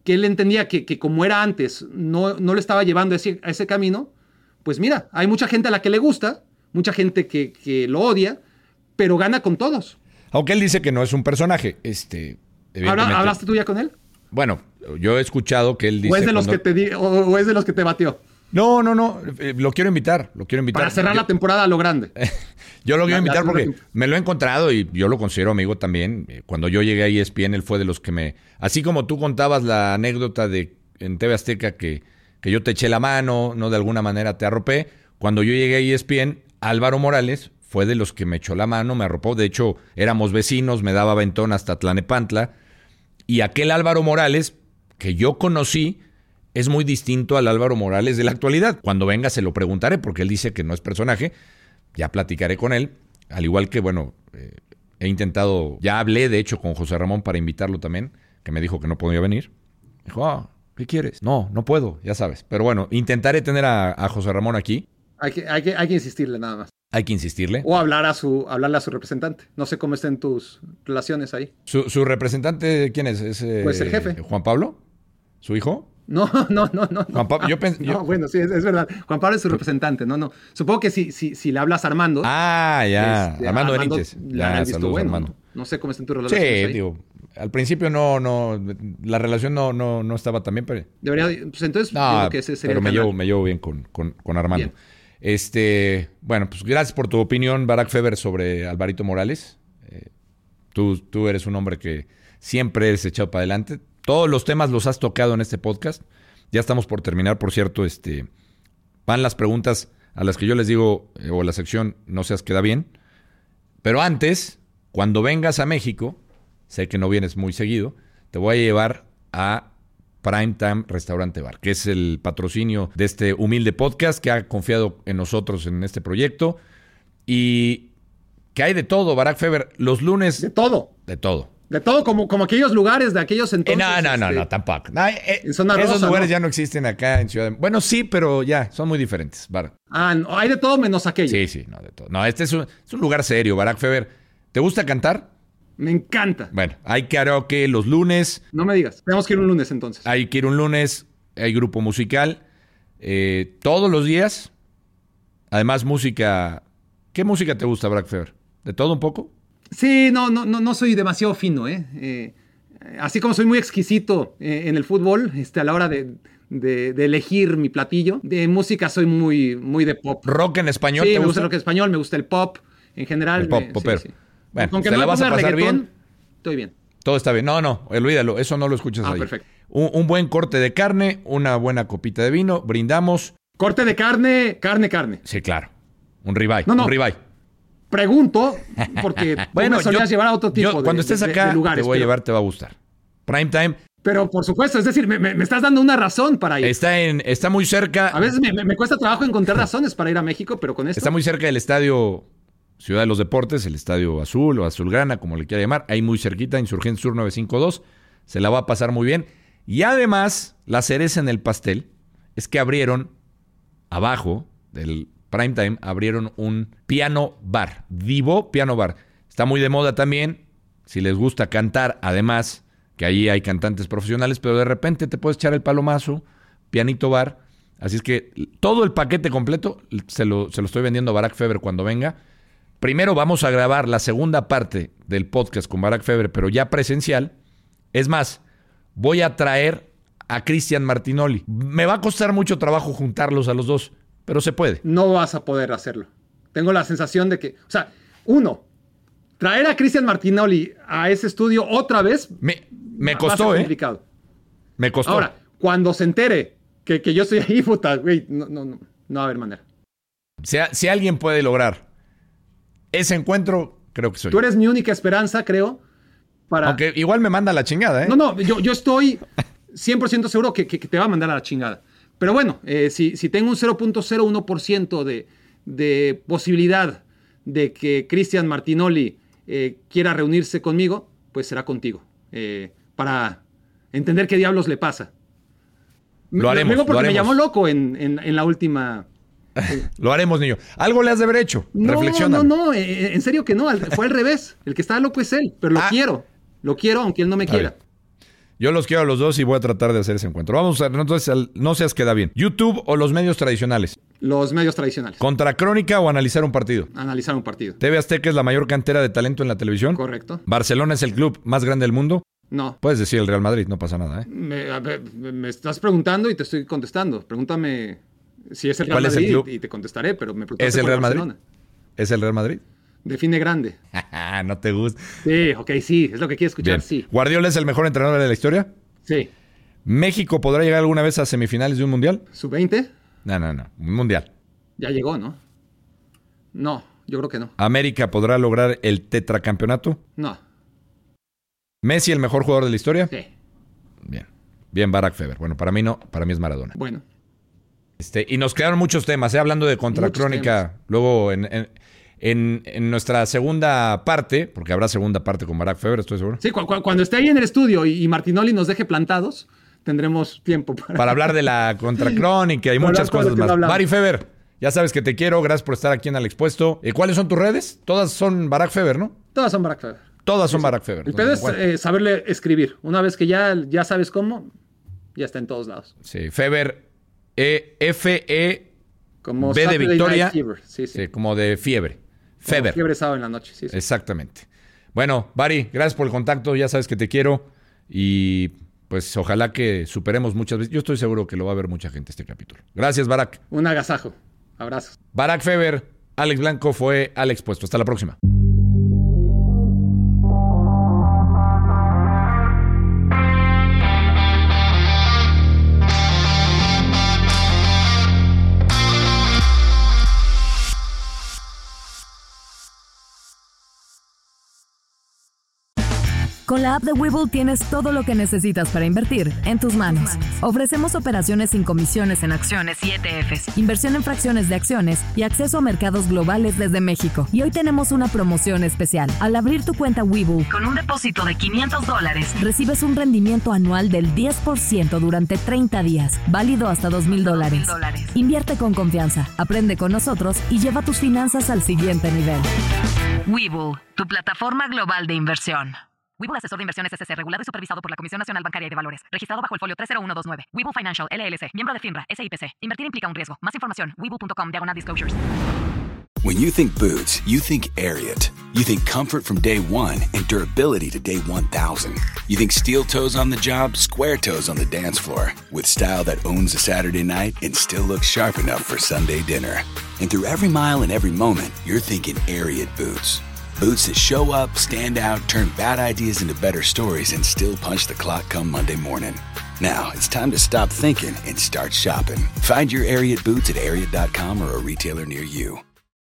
que él entendía que como era antes, no lo estaba llevando a ese camino, pues mira, hay mucha gente a la que le gusta, mucha gente que lo odia, pero gana con todos. Aunque él dice que no es un personaje. ¿Hablaste tú ya con él? Bueno, yo he escuchado que él dice... ¿O es de los que te batió? No. Lo quiero invitar. Para cerrar la temporada a lo grande. Yo lo quiero invitar porque me lo he encontrado y yo lo considero amigo también. Cuando yo llegué a ESPN, él fue de los que me... Así como tú contabas la anécdota en TV Azteca que yo te eché la mano, no de alguna manera te arropé. Cuando yo llegué a ESPN, Álvaro Morales fue de los que me echó la mano, me arropó. De hecho, éramos vecinos, me daba aventón hasta Tlanepantla. Y aquel Álvaro Morales que yo conocí es muy distinto al Álvaro Morales de la actualidad. Cuando venga se lo preguntaré porque él dice que no es personaje. Ya platicaré con él. Al igual que, he intentado... Ya hablé, de hecho, con José Ramón para invitarlo también, que me dijo que no podía venir. Dijo, ¿qué quieres? No puedo, ya sabes. Pero bueno, intentaré tener a José Ramón aquí. Hay que insistirle nada más. Hay que insistirle. O hablarle a su representante. No sé cómo estén tus relaciones ahí. ¿Su representante quién es? Pues el jefe. ¿Juan Pablo? ¿Su hijo? No. Juan Pablo, bueno, sí, es verdad. Juan Pablo es su representante. No. Supongo que si le hablas a Armando. Ah, ya. Armando Benítez. Ya, saludos, bueno, Armando. No sé cómo estén tus relaciones. Sí, digo. Al principio no. La relación no estaba tan bien, pero. Debería. Pues entonces, digo que ese sería pero me llevo bien con Armando. Bien. Bueno, pues gracias por tu opinión, Barack Feber, sobre Alvarito Morales. Tú eres un hombre que siempre eres echado para adelante. Todos los temas los has tocado en este podcast. Ya estamos por terminar, por cierto. Van las preguntas a las que yo les digo, o la sección no seas queda bien. Pero antes, cuando vengas a México, sé que no vienes muy seguido, te voy a llevar a Primetime Restaurante Bar, que es el patrocinio de este humilde podcast que ha confiado en nosotros en este proyecto. Y que hay de todo, Barack Feber. Los lunes... De todo. De todo, como aquellos lugares de aquellos entonces. No, tampoco. En Zona Rosa, esos lugares ya no existen acá en Ciudad de... Bueno, sí, pero ya, son muy diferentes, Barack. No, hay de todo menos aquello. Sí, no, de todo. No, este es un lugar serio, Barack Feber. ¿Te gusta cantar? Me encanta. Bueno, hay karaoke los lunes. No me digas. Tenemos que ir un lunes entonces. Hay que ir un lunes. Hay grupo musical. Todos los días. Además, música. ¿Qué música te gusta, Barack Feber? ¿De todo un poco? Sí, no soy demasiado fino, así como soy muy exquisito en el fútbol, a la hora de elegir mi platillo. De música soy muy de pop. ¿Rock en español? Sí, me gusta el rock en español, me gusta el pop. En general. El pop, popero. Sí. Bueno, aunque te no la vas a pasar bien. Estoy bien. Todo está bien. No, olvídalo. Eso no lo escuchas ahí. Perfecto. Un buen corte de carne, una buena copita de vino, brindamos. Corte de carne. Sí, claro. Un ribeye. No. Un ribeye. Pregunto, porque bueno, me solías llevar a otro tipo cuando estés acá, de lugares. Te voy a llevar, te va a gustar. Primetime. Pero por supuesto, es decir, me estás dando una razón para ir. Está muy cerca. A veces me cuesta trabajo encontrar razones para ir a México, pero con esto... Está muy cerca del estadio Ciudad de los Deportes, el estadio azul o azulgrana, como le quiera llamar. Ahí muy cerquita, Insurgente Sur 952. Se la va a pasar muy bien. Y además, la cereza en el pastel es que abrieron abajo del Primetime, abrieron un piano bar, Divo Piano Bar. Está muy de moda también, si les gusta cantar, además, que ahí hay cantantes profesionales, pero de repente te puedes echar el palomazo, pianito bar. Así es que todo el paquete completo se lo estoy vendiendo a Barack Feber cuando venga. Primero vamos a grabar la segunda parte del podcast con Barack Feber, pero ya presencial. Es más, voy a traer a Cristian Martinoli. Me va a costar mucho trabajo juntarlos a los dos, pero se puede. No vas a poder hacerlo. Tengo la sensación de que... O sea, traer a Cristian Martinoli a ese estudio otra vez... Me costó, va a ser complicado. Me costó. Ahora, cuando se entere que yo estoy ahí, puta, güey, no va a haber manera. Si alguien puede lograr ese encuentro, creo que soy. Tú eres mi única esperanza, creo, para... Aunque igual me manda a la chingada, ¿eh? No, yo estoy 100% seguro que te va a mandar a la chingada. Pero bueno, si tengo un 0.01% de posibilidad de que Cristian Martinoli quiera reunirse conmigo, pues será contigo. Para entender qué diablos le pasa. Lo haremos. Porque me llamó loco en la última... Lo haremos, niño. Algo le has de haber hecho. Reflexiona. No, en serio que no. Fue al revés. El que está loco es él. Pero lo quiero, aunque él no me quiera. Yo los quiero a los dos y voy a tratar de hacer ese encuentro. Vamos a ver, entonces, no seas queda bien. ¿YouTube o los medios tradicionales? Los medios tradicionales. ¿Contra crónica o analizar un partido? Analizar un partido. ¿TV Azteca es la mayor cantera de talento en la televisión? Correcto. ¿Barcelona es el club más grande del mundo? No. Puedes decir el Real Madrid, no pasa nada, ¿eh? Me estás preguntando y te estoy contestando. Pregúntame si es el Real ¿Cuál es el Madrid club? y te contestaré, pero me preguntaste ¿Es el por Real Madrid? Barcelona. ¿Es el Real Madrid? Define grande. No te gusta. Sí, ok, sí, es lo que quieres escuchar, Bien. sí. ¿Guardiola es el mejor entrenador de la historia? Sí. ¿México podrá llegar alguna vez a semifinales de un mundial? ¿Sub-20? No. Un mundial. Ya llegó, ¿no? No, yo creo que no. ¿América podrá lograr el tetracampeonato? No. ¿Messi el mejor jugador de la historia? Sí. Bien, Barack Feber. Bueno, para mí no, para mí es Maradona. Bueno. Y nos quedaron muchos temas, hablando de contracrónica. Luego en nuestra segunda parte, porque habrá segunda parte con Barack Feber, estoy seguro. Sí, cuando esté ahí en el estudio y Martinoli nos deje plantados, tendremos tiempo para hablar de la contracrónica y muchas cosas más. Bari Feber, ya sabes que te quiero. Gracias por estar aquí en Al Expuesto. ¿Cuáles son tus redes? Todas son Barack Feber, ¿no? Todas son Barack Feber. Todas son Barack Feber. El pedo es saberle escribir. Una vez que ya sabes cómo, ya está en todos lados. Sí, Feber, F-E... Como B de Saturday Victoria. Night Fever. Sí, como de fiebre. Feber. Fiebre sábado en la noche, sí. Exactamente. Bueno, Bari, gracias por el contacto. Ya sabes que te quiero. Y pues ojalá que superemos muchas veces. Yo estoy seguro que lo va a ver mucha gente este capítulo. Gracias, Barack. Un agasajo. Abrazos. Barack Feber, Alex Blanco fue Al Expuesto. Hasta la próxima. Con la app de Webull tienes todo lo que necesitas para invertir en tus manos. Ofrecemos operaciones sin comisiones en acciones y ETFs, inversión en fracciones de acciones y acceso a mercados globales desde México. Y hoy tenemos una promoción especial. Al abrir tu cuenta Webull con un depósito de $500, recibes un rendimiento anual del 10% durante 30 días, válido hasta $2,000. Invierte con confianza, aprende con nosotros y lleva tus finanzas al siguiente nivel. Webull, tu plataforma global de inversión. Webull Asesor de Inversiones S.C. regulado y supervisado por la Comisión Nacional Bancaria y de Valores. Registrado bajo el folio 30129. Webull Financial, LLC. Miembro de FINRA, SIPC. Invertir implica un riesgo. Más información, webull.com/disclosures. When you think boots, you think Ariat. You think comfort from day one and durability to day 1,000. You think steel toes on the job, square toes on the dance floor. With style that owns a Saturday night and still looks sharp enough for Sunday dinner. And through every mile and every moment, you're thinking Ariat boots. Boots that show up, stand out, turn bad ideas into better stories, and still punch the clock come Monday morning. Now, it's time to stop thinking and start shopping. Find your Ariat boots at Ariat.com or a retailer near you.